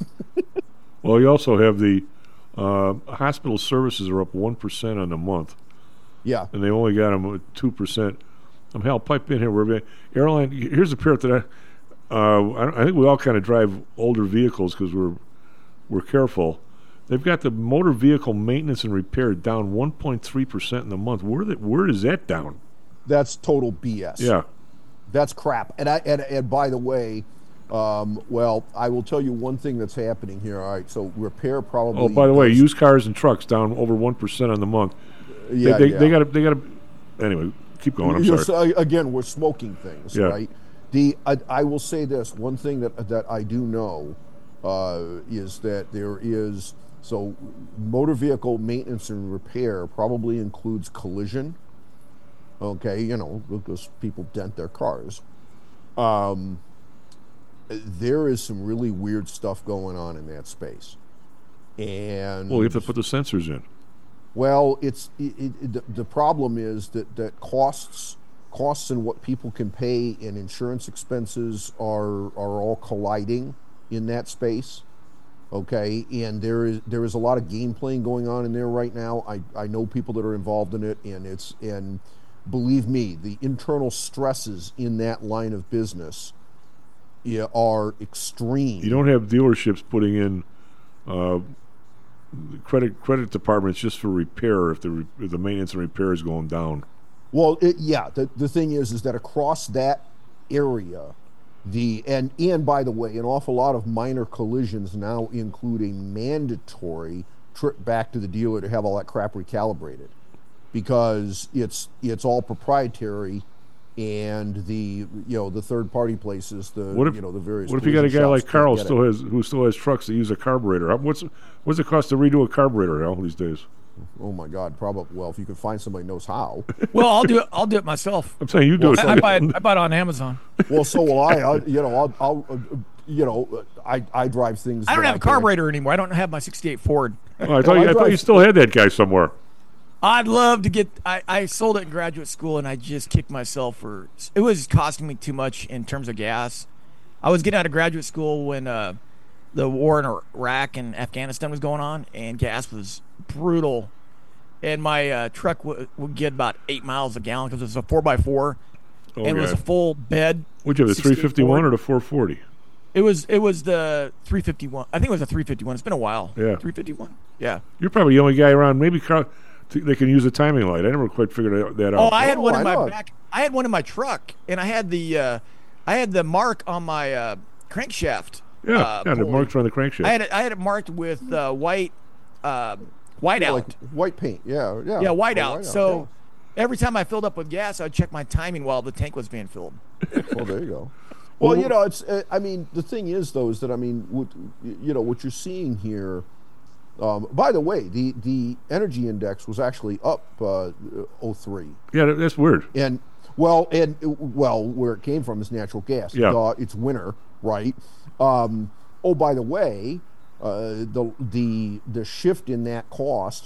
Well, you also have the uh, hospital services are up one percent on the month. Yeah. And they only got them at two percent. Um, hell, pipe in here. We're airline. Here's a pair that I. Uh, I, I think we all kind of drive older vehicles because we're we're careful. They've got the motor vehicle maintenance and repair down one point three percent in the month. Where the, where is that down? That's total B S. Yeah. That's crap. And I and, and by the way, um, well, I will tell you one thing that's happening here. All right, so repair probably. Oh, by the way, goes- used cars and trucks down over one percent on the month. Yeah, they, they, yeah. they got to. They got to. Anyway, keep going. I'm You're sorry. so- again, we're smoking things, Yeah. right? The I, I will say this one thing that that I do know uh, is that there is so motor vehicle maintenance and repair probably includes collision. Okay, you know, because people dent their cars. Um, there is some really weird stuff going on in that space, and Well, you have to put the sensors in. well, it's it, it, the, the problem is that, that costs costs and what people can pay and insurance expenses are are all colliding in that space. Okay, and there is there is a lot of game playing going on in there right now. I, I know people that are involved in it, and it's and believe me, the internal stresses in that line of business yeah, are extreme. You don't have dealerships putting in uh, credit credit departments just for repair if the re- if the maintenance and repair is going down. Well, it, yeah. The, the thing is, is that across that area, the and and by the way, an awful lot of minor collisions now include a mandatory trip back to the dealer to have all that crap recalibrated, because it's it's all proprietary, and the you know the third party places, the What if you know the various. what if you got a collision guy shops like can't Carl get it. still has who still has trucks that use a carburetor? How- What's what's it cost to redo a carburetor, Al, these days? Oh my God, probably. Well, if you could find somebody who knows how. Well, I'll do it. I'll do it myself. I'm saying you do Well, it. so- I, I buy it. I buy it on Amazon. Well, so will I. I'll, you know, I'll, I'll uh, you know, I, I drive things. I don't that have a can't- carburetor anymore. I don't have my sixty-eight Ford. Oh, I thought, you, I thought you still had that guy somewhere. I'd love to get. I, I sold it in graduate school, and I just kicked myself for. It was costing me too much in terms of gas. I was getting out of graduate school when uh, the war in Iraq and Afghanistan was going on, and gas was brutal. And my uh, truck w- would get about eight miles a gallon because it was a four by four, Oh, and it was God. a full bed. Would you have the sixty-eight three fifty-one Ford. or the four forty? It was it was the three fifty-one. I think it was a three fifty-one. It's been a while. Yeah. three fifty-one. Yeah. You're probably the only guy around. Maybe car, t- they can use a timing light. I never quite figured out- that Oh, out. I had one why in my not? back. I had one in my truck, and I had the uh, I had the mark on my uh, crankshaft. Yeah, uh, yeah, the pulley. marks are on the crankshaft. I had it, I had it marked with uh, white uh, white Yeah, out. like white paint. Yeah, yeah. yeah, white Oh, out. So every time I filled up with gas, I'd check my timing while the tank was being filled. yeah. Well, there you go. Well, you know, it's. Uh, I mean, the thing is, though, is that I mean, what, you know, what you're seeing here. Um, by the way, the the energy index was actually up uh, oh three. Yeah, that- that's weird. And well, and well, where it came from is natural gas. Yeah. Uh, it's winter, right? Um, oh, by the way, uh, the the the shift in that cost.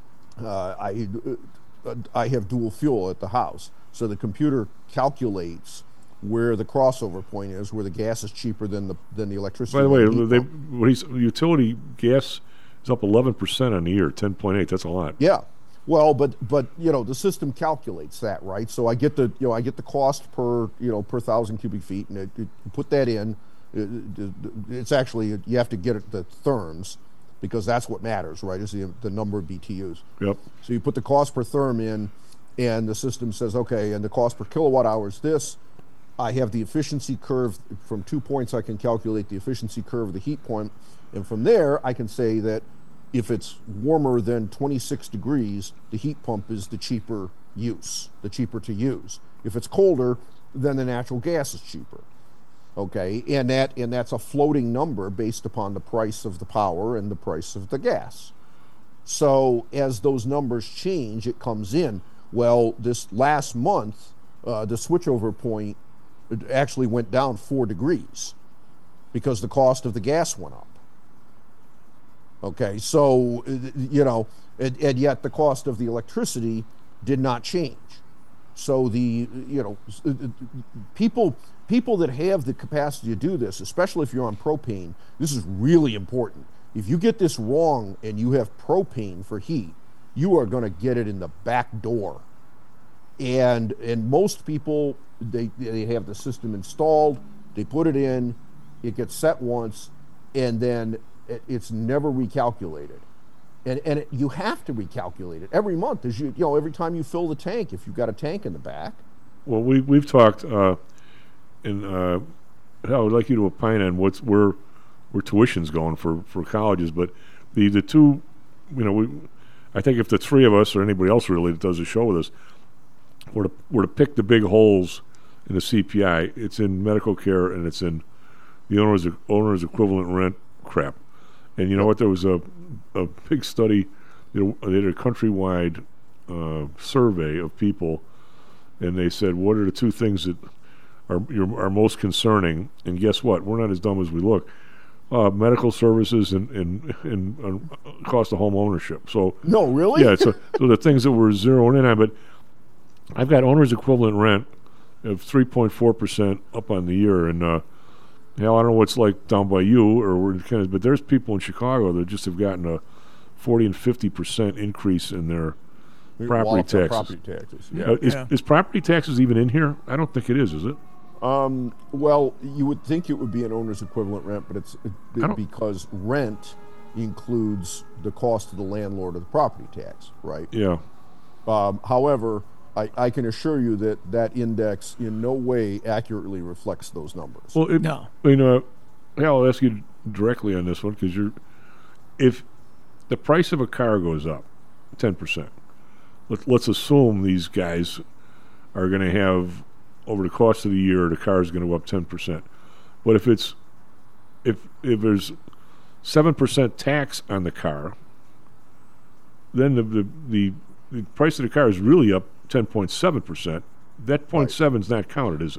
Uh, I uh, I have dual fuel at the house, so the computer calculates where the crossover point is, where the gas is cheaper than the than the electricity. By the way, and heat they, pump. what he's, utility gas is up eleven percent on the year, ten point eight. That's a lot. Yeah. Well, but but you know the system calculates that, right? So I get the you know I get the cost per you know per thousand cubic feet, and it, it, you put that in. It, it, it's actually you have to get it the therms because that's what matters, right? Is the the number of B T Us. Yep. So you put the cost per therm in, and the system says, okay, and the cost per kilowatt hour is this. I have the efficiency curve from two points. I can calculate the efficiency curve of the heat point, and from there I can say that if it's warmer than twenty-six degrees, the heat pump is the cheaper use, the cheaper to use. If it's colder, then the natural gas is cheaper. Okay, and that and that's a floating number based upon the price of the power and the price of the gas. So as those numbers change, it comes in. Well, this last month, uh, the switchover point it actually went down four degrees because the cost of the gas went up. Okay, so, uh, you know, and, and yet the cost of the electricity did not change. So the, you know, s- uh, uh, people people that have the capacity to do this, especially if you're on propane, this is really important. If you get this wrong and you have propane for heat, you are going to get it in the back door. And and most people, they they have the system installed, they put it in, it gets set once, and then it, it's never recalculated. And and it, you have to recalculate it every month, as you you know every time you fill the tank, if you've got a tank in the back. Well, we we've talked, uh, and uh, hell, I'd like you to opine on what's where where tuition's going for, for colleges. But the the two, you know, we, I think if the three of us or anybody else really that does a show with us were to were to pick the big holes in the C P I, it's in medical care and it's in the owner's owner's equivalent rent crap. And you know what? There was a a big study. You know, they did a countrywide uh, survey of people, and they said, "What are the two things that are your, are most concerning?" And guess what? We're not as dumb as we look. Uh, medical services and and, and uh, cost of home ownership. So no, really, yeah. So so the things that we're zeroing in on. But I've got owner's equivalent rent of three point four percent up on the year, and uh, hell, I don't know what's like down by you or where kind of, but there's people in Chicago that just have gotten a forty and fifty percent increase in their property Well, taxes. property taxes, yeah. Uh, is, Yeah. is property taxes even in here? I don't think it is. Is it? Um, well, you would think it would be an owner's equivalent rent, but it's it, I don't- because rent includes the cost of the landlord of the property tax, right? Yeah. Um, however, I, I can assure you that that index in no way accurately reflects those numbers. Well, it, No. I mean, uh, yeah, I'll ask you directly on this one because you're, if the price of a car goes up ten percent, let, let's assume these guys are going to have over the course of the year the car is going to go up ten percent. But if it's if if there's seven percent tax on the car, then the the, the the price of the car is really up ten point seven percent. That zero point seven is not counted, is it?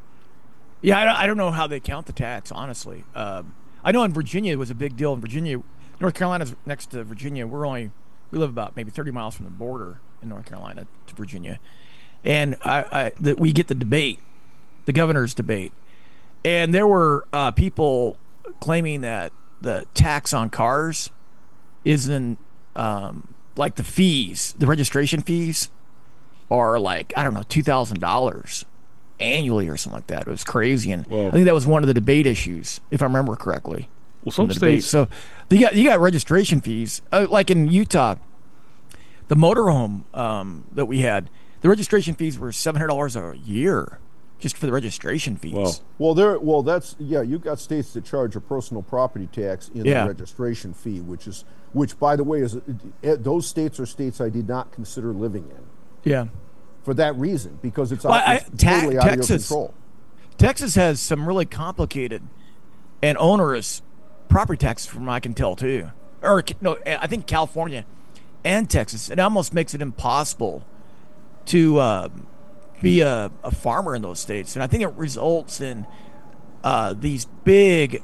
Yeah, I don't, I don't know how they count the tax, honestly. Um, I know in Virginia it was a big deal. In Virginia, North Carolina's next to Virginia. We're only we live about maybe thirty miles from the border in North Carolina to Virginia, and I, I the, we get the debate, the governor's debate, and there were uh, people claiming that the tax on cars isn't um, like the fees, the registration fees are like, I don't know, two thousand dollars annually or something like that. It was crazy. And Well- I think that was one of the debate issues, if I remember correctly. Well, some from the debate. states- So you got, you got registration fees. Uh, like in Utah, the motorhome um, that we had, the registration fees were seven hundred dollars a year just for the registration fees. Well, Well, there. Well, that's yeah. You got states that charge a personal property tax in Yeah. the registration fee, which is which, by the way, is uh, those states are states I did not consider living in yeah. for that reason because it's, Well, out, I- it's Ta- totally out of your Texas- control. Texas has some really complicated and onerous property taxes, from what I can tell, too. Or no, I think California and Texas. It almost makes it impossible to uh, be a, a farmer in those states, and I think it results in uh, these big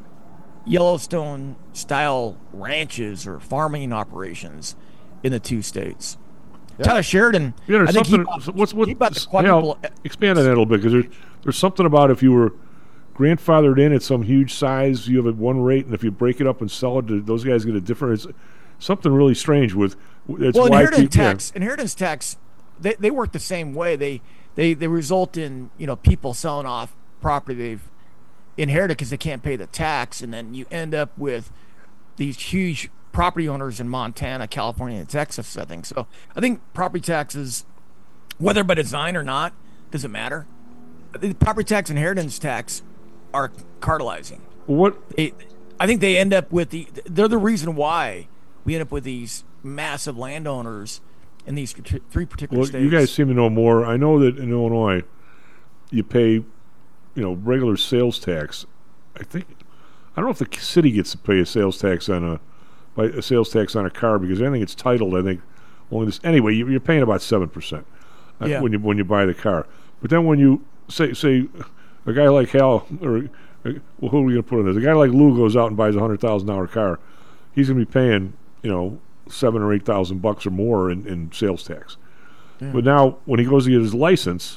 Yellowstone-style ranches or farming operations in the two states. Yeah. Tyler Sheridan, Yeah, there's I think something. he bought, what's what? he bought the Hal, quadruple. expand on that a little bit because there's there's something about if you were grandfathered in at some huge size, you have at one rate, and if you break it up and sell it, those guys get a different. It's something really strange with. It's well, why inheritance people- yeah. tax, inheritance tax, they, they work the same way. They they they result in, you know, people selling off property they've inherited because they can't pay the tax, and then you end up with these huge property owners in Montana, California, and Texas, I think. So I think property taxes, whether by design or not, doesn't matter. The property tax, inheritance tax are cartelizing. What? They, I think they end up with the. They're the reason why we end up with these massive landowners in these tr- three particular Well, states. you guys seem to know more. I know that in Illinois, you pay, you know, regular sales tax. I think I don't know if the city gets to pay a sales tax on a, by a sales tax on a car because I think it's titled. I think only this anyway. You, you're paying about seven percent Yeah. when you when you buy the car. But then when you say say a guy like Hal or uh, well, who are we going to put in this? A guy like Lou goes out and buys a hundred thousand dollar car. He's going to be paying, you know, seven or eight thousand bucks or more in, in sales tax. Yeah. But now, when he goes to get his license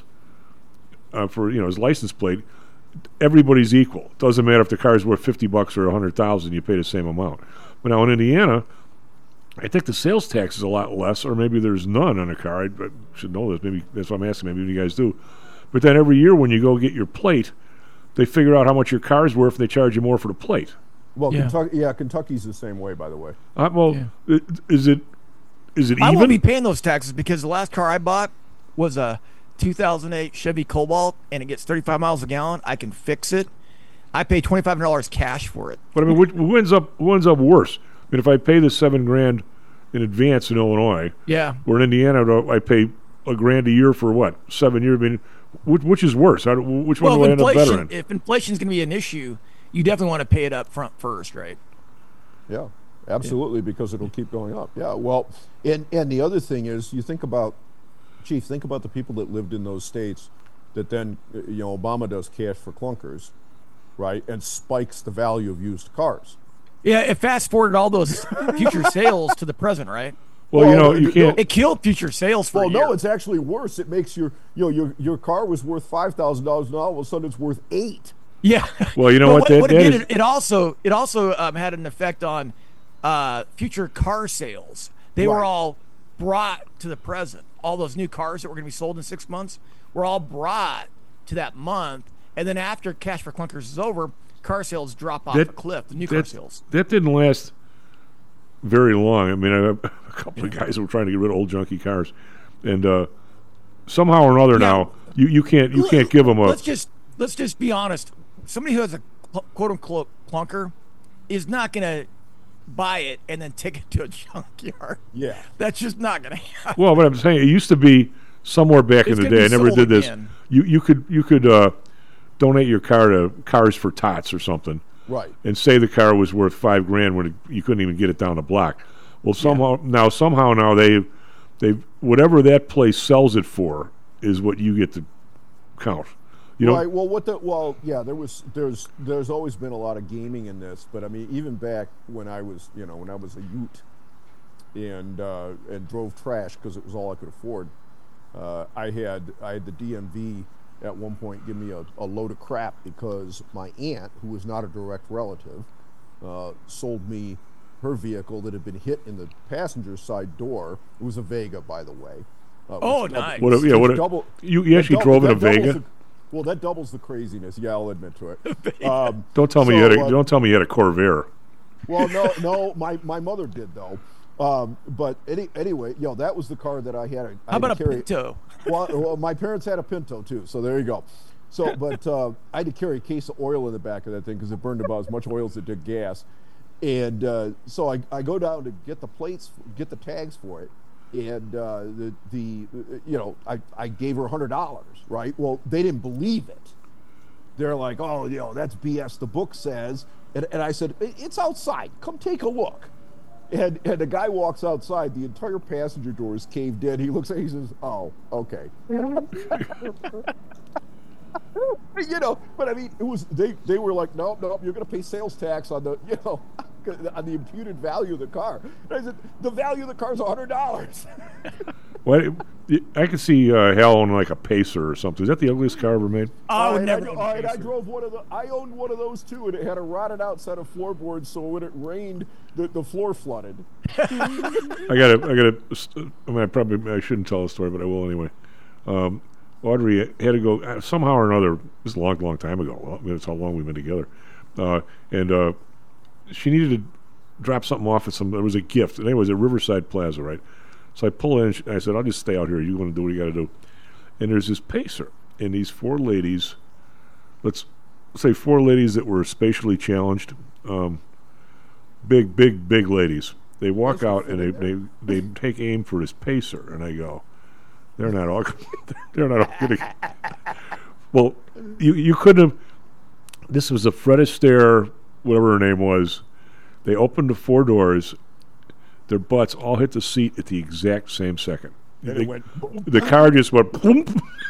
uh, for you know his license plate, everybody's equal. Doesn't matter if the car is worth fifty bucks or a hundred thousand. You pay the same amount. But now in Indiana, I think the sales tax is a lot less, or maybe there's none on a car. I, I should know this. Maybe that's what I'm asking. Maybe you guys do. But then every year when you go get your plate, they figure out how much your car's worth, and they charge you more for the plate. Well, Yeah. Kentucky, yeah, Kentucky's the same way, by the way. Uh, well, i- is it is it I even? won't be paying those taxes because the last car I bought was a two thousand eight Chevy Cobalt, and it gets thirty-five miles a gallon. I can fix it. I pay twenty-five hundred dollars cash for it. But I mean, which, who ends up who ends up worse? I mean, if I pay the seven grand in advance in Illinois, Yeah. or in Indiana, I pay a grand a year for what seven years? I mean, which, which is worse? How do, which one Well, do I if end up better inflation, in? if inflation is going to be an issue, you definitely want to pay it up front first, right? Yeah, absolutely, because it'll keep going up. Yeah, well, and and the other thing is, you think about, Chief, think about the people that lived in those states that then, uh, you know, Obama does cash for clunkers, right, and spikes the value of used cars. Yeah, it fast forwarded all those future sales to the present, right? Well, you know, you can't. It killed future sales for Well, a year. no, it's actually worse. It makes your, you know, your your car was worth five thousand dollars, now all of a sudden it's worth eight. Yeah. Well, you know But what? That, what that it did, is- it, it also it also um, had an effect on uh, future car sales. They were Right. all brought to the present. All those new cars that were going to be sold in six months were all brought to that month, and then after Cash for Clunkers is over, car sales drop off that- a cliff. The new car that- sales. That didn't last very long. I mean, I have a couple of guys who were trying to get rid of old junky cars, and uh, somehow or another now you, you can't you can't give them a. Let's just let's just be honest. Somebody who has a cl- quote unquote clunker is not going to buy it and then take it to a junkyard. Yeah, that's just not going to happen. Well, but I'm saying it used to be somewhere back It's in the gonna day. I be never sold did this. again. You you could you could uh, donate your car to Cars for Tots or something, Right. and say the car was worth five grand when it, you couldn't even get it down the block. Well, somehow now somehow now they they whatever that place sells it for is what you get to count. You know, right. Well, what the well, yeah. There was there's there's always been a lot of gaming in this, but I mean, even back when I was you know when I was a Ute and uh, and drove trash because it was all I could afford. Uh, I had I had the D M V at one point give me a, a load of crap because my aunt, who was not a direct relative, uh, sold me her vehicle that had been hit in the passenger side door. It was a Vega, by the way. Uh, Oh, which nice. What a- yeah, what a- double, you- you that actually double- drove in a that doubles Vega? the- well, that doubles the craziness. Yeah, I'll admit to it. Um, don't tell me so, you had a, uh, don't tell me you had a Corvair. well, no, no, my, my mother did though. Um, but any, anyway, you know, that was the car that I had. I How about had to a carry. Pinto? Well, well, my parents had a Pinto too, so there you go. So, but uh, I had to carry a case of oil in the back of that thing because it burned about as much oil as it did gas. And uh, so I, I go down to get the plates, get the tags for it, and uh, the the you know I, I gave her a hundred dollars, right? Well, they didn't believe it. They're like, oh, you know, that's B S. The book says, and, and I said, it's outside. Come take a look. And and the guy walks outside. The entire passenger door is caved in. He looks at it. He says, oh, okay. You know, but I mean, it was they. They were like, nope, nope. You're going to pay sales tax on the, you know, on the imputed value of the car. And I said, the value of the car is a hundred dollars. What? I could see uh, Hal owning like a Pacer or something. Is that the ugliest car ever made? I would and never I, own all a right, I Pacer. drove one of the. I owned one of those too, and it had a rotted out set of floorboards, so when it rained, the, the floor flooded. I got to, I got to, I mean, I probably, I shouldn't tell the story, but I will anyway. Um, Audrey had to go, uh, somehow or another, this is a long, long time ago. Well, that's how long we've been together. Uh, and uh, she needed to drop something off at some, there was a gift. And anyways, at Riverside Plaza, right? So I pull in, and she- I said, I'll just stay out here. You want to do what you got to do. And there's this Pacer, and these four ladies, let's say four ladies that were spatially challenged, um, big, big, big ladies. They walk out and they, they they take aim for this Pacer, and I go, they're not all they're not all going to. Well, you you couldn't have. This was a Fred Astaire, whatever her name was. They opened the four doors. Their butts all hit the seat at the exact same second. And They- it went boom. the car just went boom.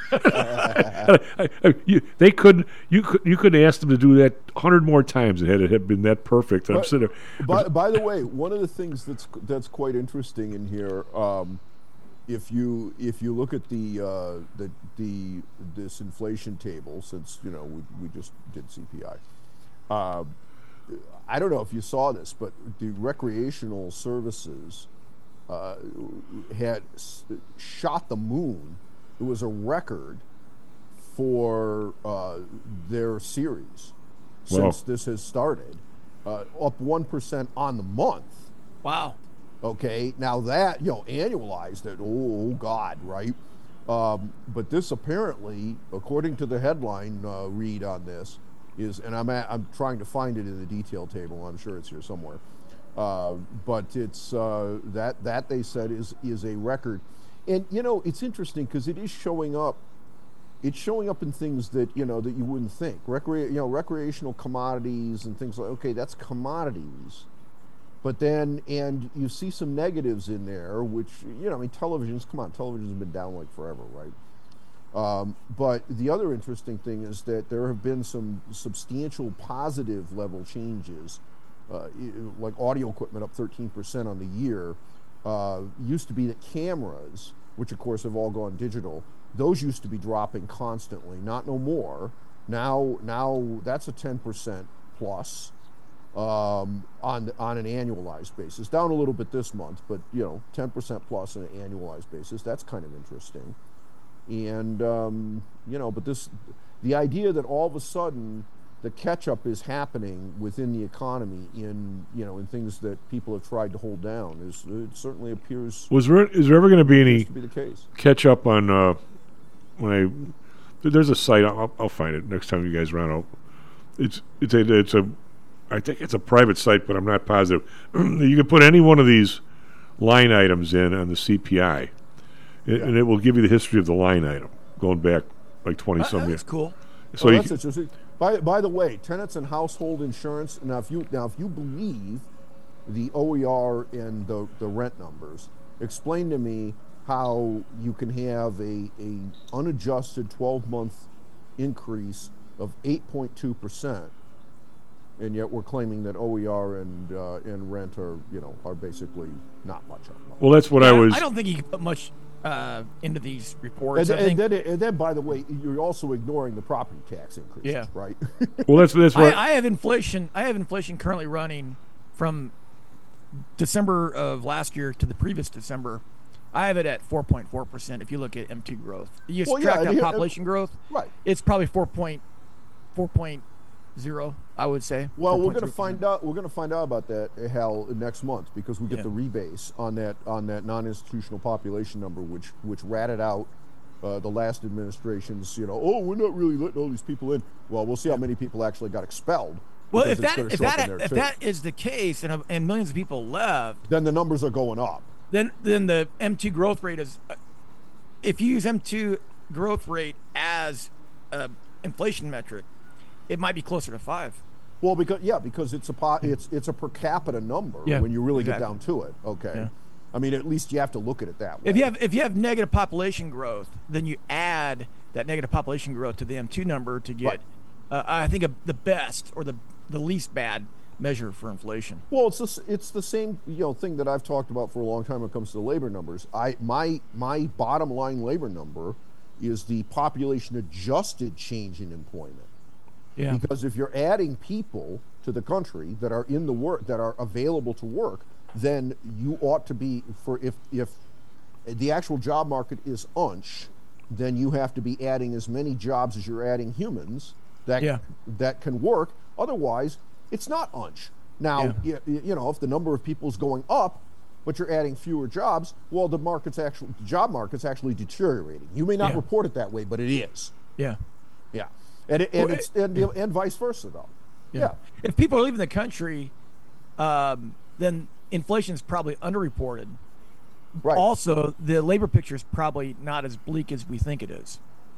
I- I- you- they couldn't. You could. You could ask them to do that a hundred more times. It had it had been that perfect. And I'm But- sitting there. By, by the way, one of the things that's that's quite interesting in here, um, if you if you look at the uh, the the this inflation table, since you know we we just did C P I, uh, I don't know if you saw this, but the recreational services uh, had s- shot the moon. It was a record for uh, their series Wow. since this has started, uh, up one percent on the month. Wow. Okay, now that, you know, annualized it, oh, God, right? Um, but this apparently, according to the headline uh, read on this, is, and I'm at, I'm trying to find it in the detail table. I'm sure it's here somewhere. Uh, but it's uh, that that they said is is a record, and you know it's interesting because it is showing up. It's showing up in things that you know that you wouldn't think. Recre- you know, recreational commodities and things like okay, that's commodities. But then, and you see some negatives in there, which, you know, I mean, televisions, come on, televisions have been down like forever, right? Um, but the other interesting thing is that there have been some substantial positive level changes, uh, i- like audio equipment up thirteen percent on the year. Uh, used to be that cameras, which of course have all gone digital, those used to be dropping constantly, not no more. Now, now that's a ten percent plus. Um, on on an annualized basis, down a little bit this month, but you know, ten percent plus on an annualized basis. That's kind of interesting, and um, you know, but this, the idea that all of a sudden the catch-up is happening within the economy in you know in things that people have tried to hold down is it certainly appears. Was there is there ever going to be any to be the case. catch up on uh, when I there's a site I'll, I'll find it next time you guys run out. It's it's a it's a I think it's a private site, but I'm not positive. You can put any one of these line items in on the C P I, and, and it will give you the history of the line item going back like twenty some years. That's cool. So oh, you that's can- interesting. By by the way, tenants and household insurance. Now, if you now if you believe the O E R and the, the rent numbers. Explain to me how you can have a, a unadjusted twelve-month increase of eight point two percent, and yet we're claiming that O E R and uh, and rent are, you know, are basically not much of them. Well, that's what yeah, I was. I don't think you can put much uh, into these reports. And, I think, and, then, and then, by the way, you're also ignoring the property tax increases, Yeah. right? Well, that's that's what I, I have inflation. I have inflation currently running from December of last year to the previous December. I have it at four point four percent. If you look at M two growth, you Well, subtract yeah, that here- population growth, right? It's probably four point four point zero. I would say. Well, we're going to four point three percent. find out. We're going to find out about that, uh, Hal, next month, because we get Yeah. the rebase on that on that non-institutional population number, which which ratted out uh, the last administration's. You know, oh, we're not really letting all these people in. Well, we'll see how many people actually got expelled. Well, because if it's that gonna if show up that in there, if too. that is the case, and uh, and millions of people left, then the numbers are going up. then then the M two growth rate is. Uh, if you use M two growth rate as a inflation metric, it might be closer to five. Well, because yeah, because it's a po- it's it's a per capita number Yeah, when you really exactly. get down to it. Okay, Yeah. I mean, at least you have to look at it that way. If you have if you have negative population growth, then you add that negative population growth to the M two number to get, Right. uh, I think, a, the best or the the least bad measure for inflation. Well, it's the, s- it's the same you know thing that I've talked about for a long time when it comes to the labor numbers. I my my bottom line labor number is the population adjusted change in employment. Yeah. Because if you're adding people to the country that are in the work that are available to work, then you ought to be for if if the actual job market is unch, then you have to be adding as many jobs as you're adding humans that Yeah. that can work. Otherwise, it's not unch. Now, Yeah. you, you know, if the number of people is going up, but you're adding fewer jobs, well, the market's actually the job market's actually deteriorating. You may not Yeah. report it that way, but it is. Yeah. Yeah, and it, and Well, it's and, and vice versa though. Yeah. If people are leaving the country, um, then inflation is probably underreported. Right. Also, the labor picture is probably not as bleak as we think it is.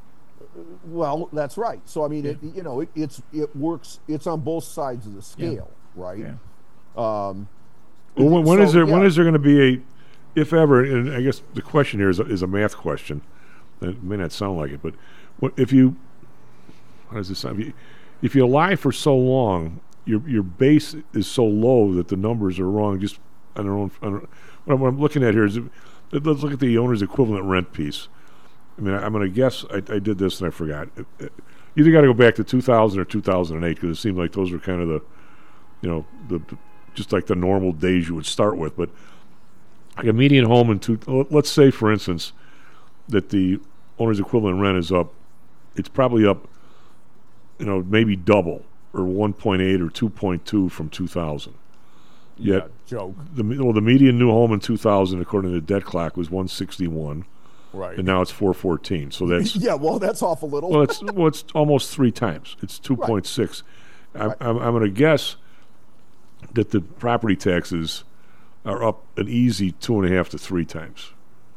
Well, that's right. So I mean, it, you know, it, it's it works. It's on both sides of the scale, right? Yeah. Um, Well, when, when so, is there when yeah. is there going to be a, if ever? And I guess the question here is a, is a math question. It may not sound like it, but what, if you, how does this sound? If you, if you lie for so long, your your base is so low that the numbers are wrong. Just on their own. On, what, I'm, what I'm looking at here is, let's look at the owner's equivalent rent piece. I mean, I, I'm going to guess I, I did this and I forgot. It, it, you either got to go back to two thousand or two thousand eight because it seemed like those were kind of the, you know, the just like the normal days you would start with. But like a median home in two, let's say for instance that the owner's equivalent rent is up, it's probably up, you know, maybe double or one point eight or two point two from two thousand. Yet Yeah, joke. the well the median new home in two thousand according to the debt clock was one sixty-one. Right. And now it's four fourteen. So that's yeah. Well, that's off a little. well, it's well, it's almost three times. It's two point six. I'm, Right. I'm, I'm going to guess that the property taxes are up an easy two and a half to three times.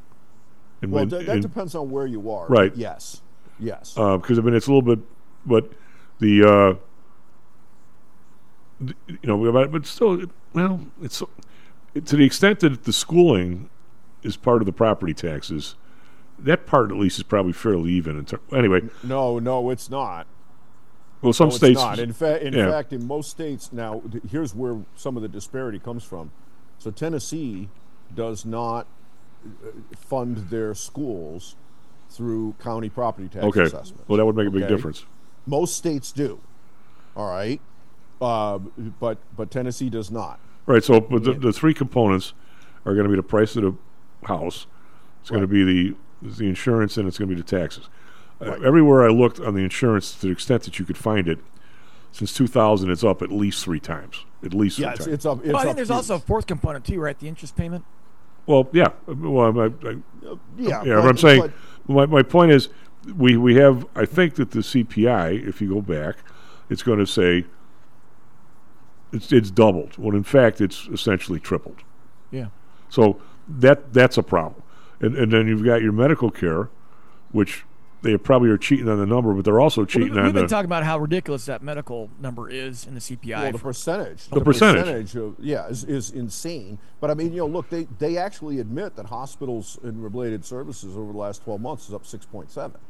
And well, when- that, that and- depends on where you are. Right. Yes. Yes. because I mean it's a little bit, but the, uh, the you know, but, but still, it- well, it's it, to the extent that the schooling is part of the property taxes. That part, at least, is probably fairly even. In ter- anyway, no, no, it's not. well, some no, states. It's not. In, fa- in yeah. fact, in most states now, th- here's where some of the disparity comes from. So Tennessee does not uh, fund their schools through county property tax Okay. assessments. Well, that would make a big Okay? difference. Most states do. All right, uh, but but Tennessee does not. Right. So, but the, the three components are going to be the price of the house. It's going to be the the insurance, and it's going to be the taxes. Uh, everywhere I looked on the insurance, to the extent that you could find it, since two thousand, it's up at least three times. At least three Yeah, it's, times. it's up. It's Well, I think up there's huge. also a fourth component too, right? The interest payment. Well, yeah. Well, I, I, Yeah, yeah. but- But I'm saying, but- my my point is, we we have. I think that the C P I, if you go back, it's going to say it's it's doubled. When in fact, it's essentially tripled. Yeah. So that that's a problem. And and then you've got your medical care, which they probably are cheating on the number, but they're also cheating Well, we've on been the. talking about how ridiculous that medical number is in the C P I. Well, the percentage. The percentage. of, yeah, is, is insane. But I mean, you know, look, they, they actually admit that hospitals and related services over the last twelve months is up six point seven.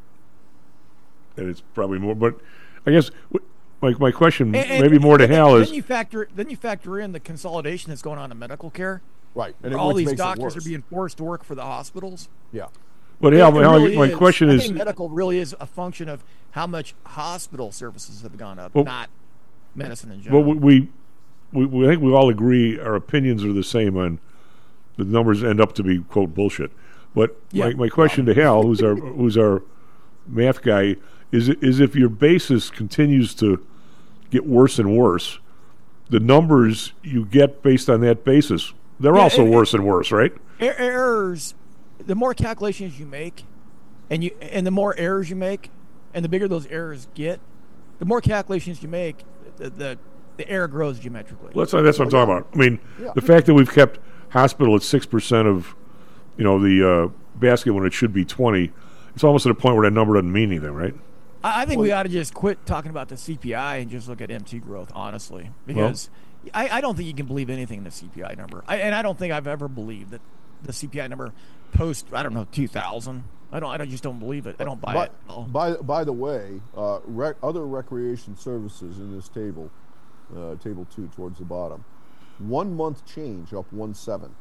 And it's probably more, but I guess w- my my question, And- and- maybe more to and Hal, then is you factor then you factor in the consolidation that's going on in medical care. Right, and and it- all which these makes it doctors are worse. being forced to work for the hospitals. Yeah. But It- Hal, it Hal, really my is. question I is, think medical really is a function of how much hospital services have gone up, Well- not medicine in general. well, we, we we I think we all agree our opinions are the same on the numbers end up to be quote bullshit. But Yeah. my, my question to Hal, who's our who's our math guy, is is if your basis continues to get worse and worse, the numbers you get based on that basis, they're Yeah, also and- worse and worse, right? Er- errors, the more calculations you make, and you and the more errors you make, and the bigger those errors get, the more calculations you make, the the, the error grows geometrically. Well, that's that's what I'm talking about. I mean, Yeah. the fact that we've kept hospital at six percent of, you know, the uh, basket when it should be twenty, it's almost at a point where that number doesn't mean anything, right? I, I think we ought to just quit talking about the C P I and just look at M T growth, honestly, because I, I don't think you can believe anything in the C P I number, I, and I don't think I've ever believed that the C P I number post I don't know two thousand. I don't. I don't, just don't believe it. I don't buy by, it. at all. By, by the way, uh, rec- other recreation services in this table, uh, table two towards the bottom, one month change up one seven.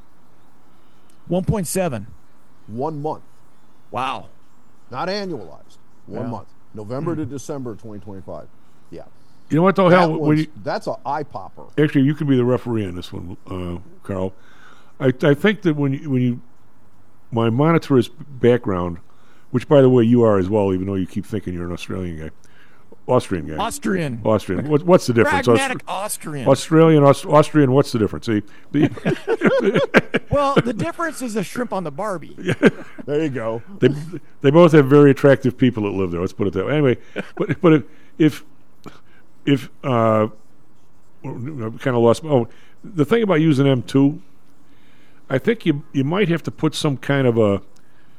One point seven. One month. Wow. Not annualized. One Yeah. month. November Hmm. to December twenty twenty-five. Yeah. You know what though, That Hal? When one's- you, that's an eye popper. actually, you could be the referee on this one, uh, Carl. I I think that when you, when you my monetarist background, which by the way you are as well, even though you keep thinking you're an Australian guy, Austrian guy, Austrian. Austrian. What, what's the difference? Pragmatic Aust- Austrian. Australian, Aust- Austrian. What's the difference? See, the, Well, the difference is the shrimp on the Barbie. There you go. they they both have very attractive people that live there. Let's put it that way. Anyway, but but if if, if uh, kind of lost. Oh, the thing about using M two, I think you you might have to put some kind of a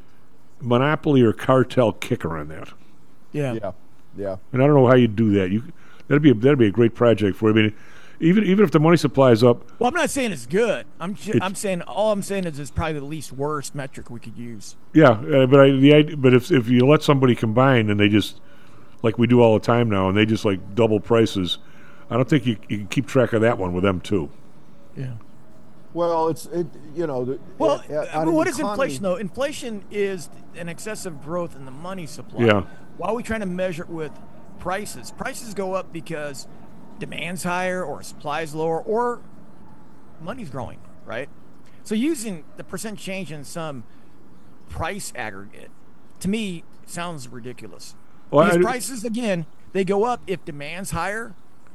monopoly or cartel kicker on that. Yeah. Yeah. Yeah. And I don't know how you do that. You that'd be a, that'd be a great project for you. I mean, even even if the money supply is up, Well, I'm not saying it's good. I'm ju- It's- I'm saying all I'm saying is it's probably the least worst metric we could use. yeah. Uh, but I, the idea, but if if you let somebody combine and they just like we do all the time now, and they just like double prices, I don't think you you can keep track of that one with them too. Yeah. Well, it's it. You know. The, Well, uh, uh, on an what is economy- inflation though? Inflation is an excessive growth in the money supply. Yeah. Why are we trying to measure it with prices? Prices go up because demand's higher or supply's lower or money's growing, right? So using the percent change in some price aggregate, to me, sounds ridiculous. Well, because I- prices, again, they go up if demand's higher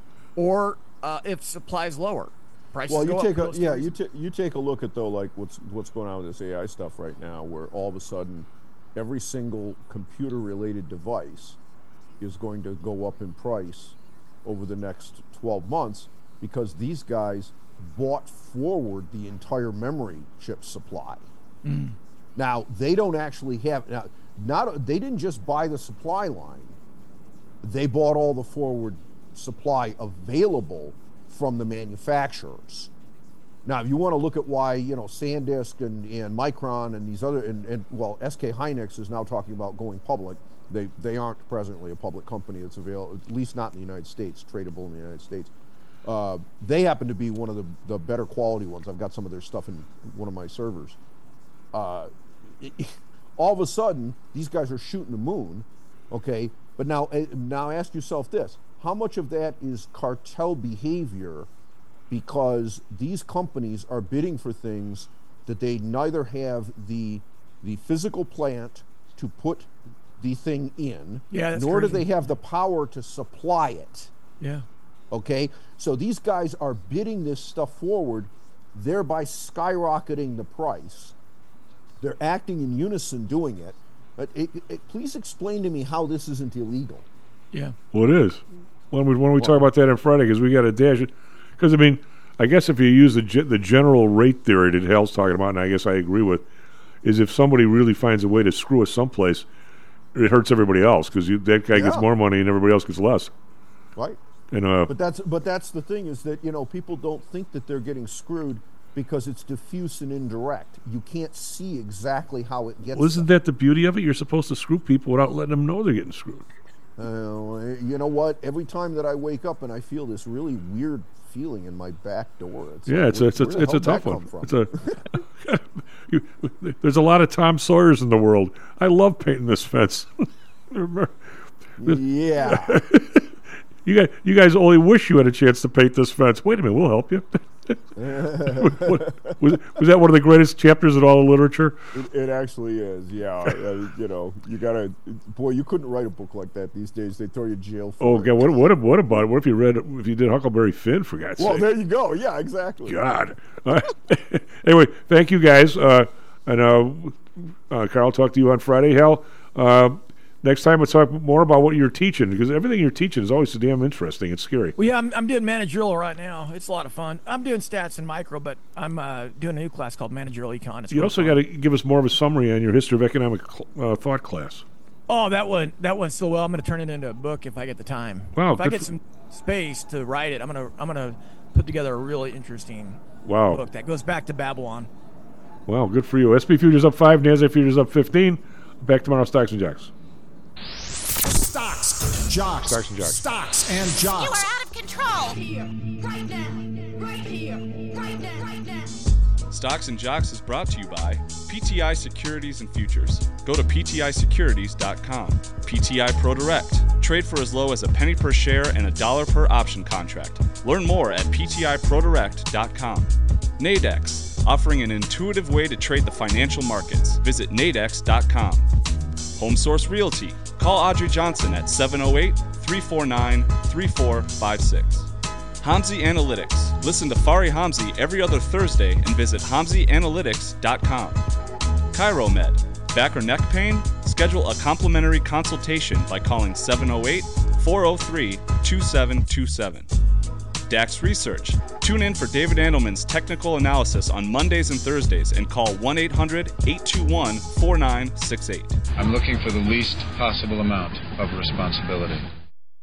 or uh, if supply's lower. Prices Well, go you up take for a those yeah, reasons. you ta- you take a look at though like what's what's going on with this A I stuff right now, where all of a sudden every single computer related device is going to go up in price over the next twelve months because these guys bought forward the entire memory chip supply. Mm. Now they don't actually have now not they didn't just buy the supply line. They bought all the forward supply available from the manufacturers. Now, if you want to look at why, you know, SanDisk and, and Micron and these other, and, and well, S K Hynix is now talking about going public. They they aren't presently a public company that's available, at least not in the United States, tradable in the United States. Uh, they happen to be one of the, the better quality ones. I've got some of their stuff in one of my servers. Uh, all of a sudden, these guys are shooting the moon, okay? But now, uh, now ask yourself this. How much of that is cartel behavior because these companies are bidding for things that they neither have the the physical plant to put the thing in, Yeah, that's nor do crazy. they have the power to supply it. Yeah. Okay? So these guys are bidding this stuff forward, thereby skyrocketing the price. They're acting in unison doing it. But it, it, please explain to me how this isn't illegal. Yeah. Well, it is. When we when we talk about that on Friday, because we got to dash it. Because I mean, I guess if you use the ge- the general rate theory that Hal's talking about, and I guess I agree with, is if somebody really finds a way to screw us someplace, it hurts everybody else because that guy gets Yeah. more money and everybody else gets less. Right. And uh, But that's but that's the thing is that, you know, people don't think that they're getting screwed because it's diffuse and indirect. You can't see exactly how it gets. well, isn't that the beauty of it? You're supposed to screw people without letting them know they're getting screwed. Uh, you know what? Every time that I wake up and I feel this really weird feeling in my back door. It's Yeah, like, it's a, where- it's a, where the it's a hell tough did that one. come It's a you, there's a lot of Tom Sawyers in the world. I love painting this fence. from? Yeah. You guys, you guys only wish you had a chance to paint this fence. Wait a minute, we'll help you. What- was, was that one of the greatest chapters in all of literature? It, it actually is, yeah. uh, you know, you gotta, boy, you couldn't write a book like that these days. They throw you in jail for Oh it. God, what what what about it? What if you read if you did Huckleberry Finn for God's Well, sake? there you go. Yeah, exactly. God. All right. Anyway, thank you guys. Uh, and uh, uh, Carl, I'll talk to you on Friday. Hal, uh, next time we'll talk more about what you're teaching because everything you're teaching is always so damn interesting. It's scary. Well, yeah, I'm, I'm doing managerial right now. It's a lot of fun. I'm doing stats and micro, but I'm uh, doing a new class called managerial econ. It's You really also fun. got to give us more of a summary on your history of economic cl- uh, thought class. Oh, that one, that went so well. I'm going to turn it into a book if I get the time. Wow, If I good get for- some space to write it, I'm going to, I'm going to put together a really interesting Wow. book that goes back to Babylon. Wow, good for you. S P Futures up five, NASDAQ Futures up fifteen. Back tomorrow, Stocks and Jocks. Stocks, jocks, Stocks and jocks. stocks and jocks. You are out of control. Here, right now, right here, right now, right now. Stocks and Jocks is brought to you by P T I Securities and Futures. Go to P T I securities dot com. P T I Pro Direct. Trade for as low as a penny per share and a dollar per option contract. Learn more at P T I pro direct dot com. Nadex, offering an intuitive way to trade the financial markets. Visit nadex dot com. Home Source Realty. Call Audrey Johnson at seven oh eight, three four nine, three four five six. Hamzy Analytics. Listen to Fari Hamzy every other Thursday and visit hamzy analytics dot com. ChiroMed. Back or neck pain? Schedule a complimentary consultation by calling seven oh eight, four oh three, two seven two seven. DAX Research. Tune in for David Andelman's technical analysis on Mondays and Thursdays and call one eight hundred, eight two one, four nine six eight. I'm looking for the least possible amount of responsibility.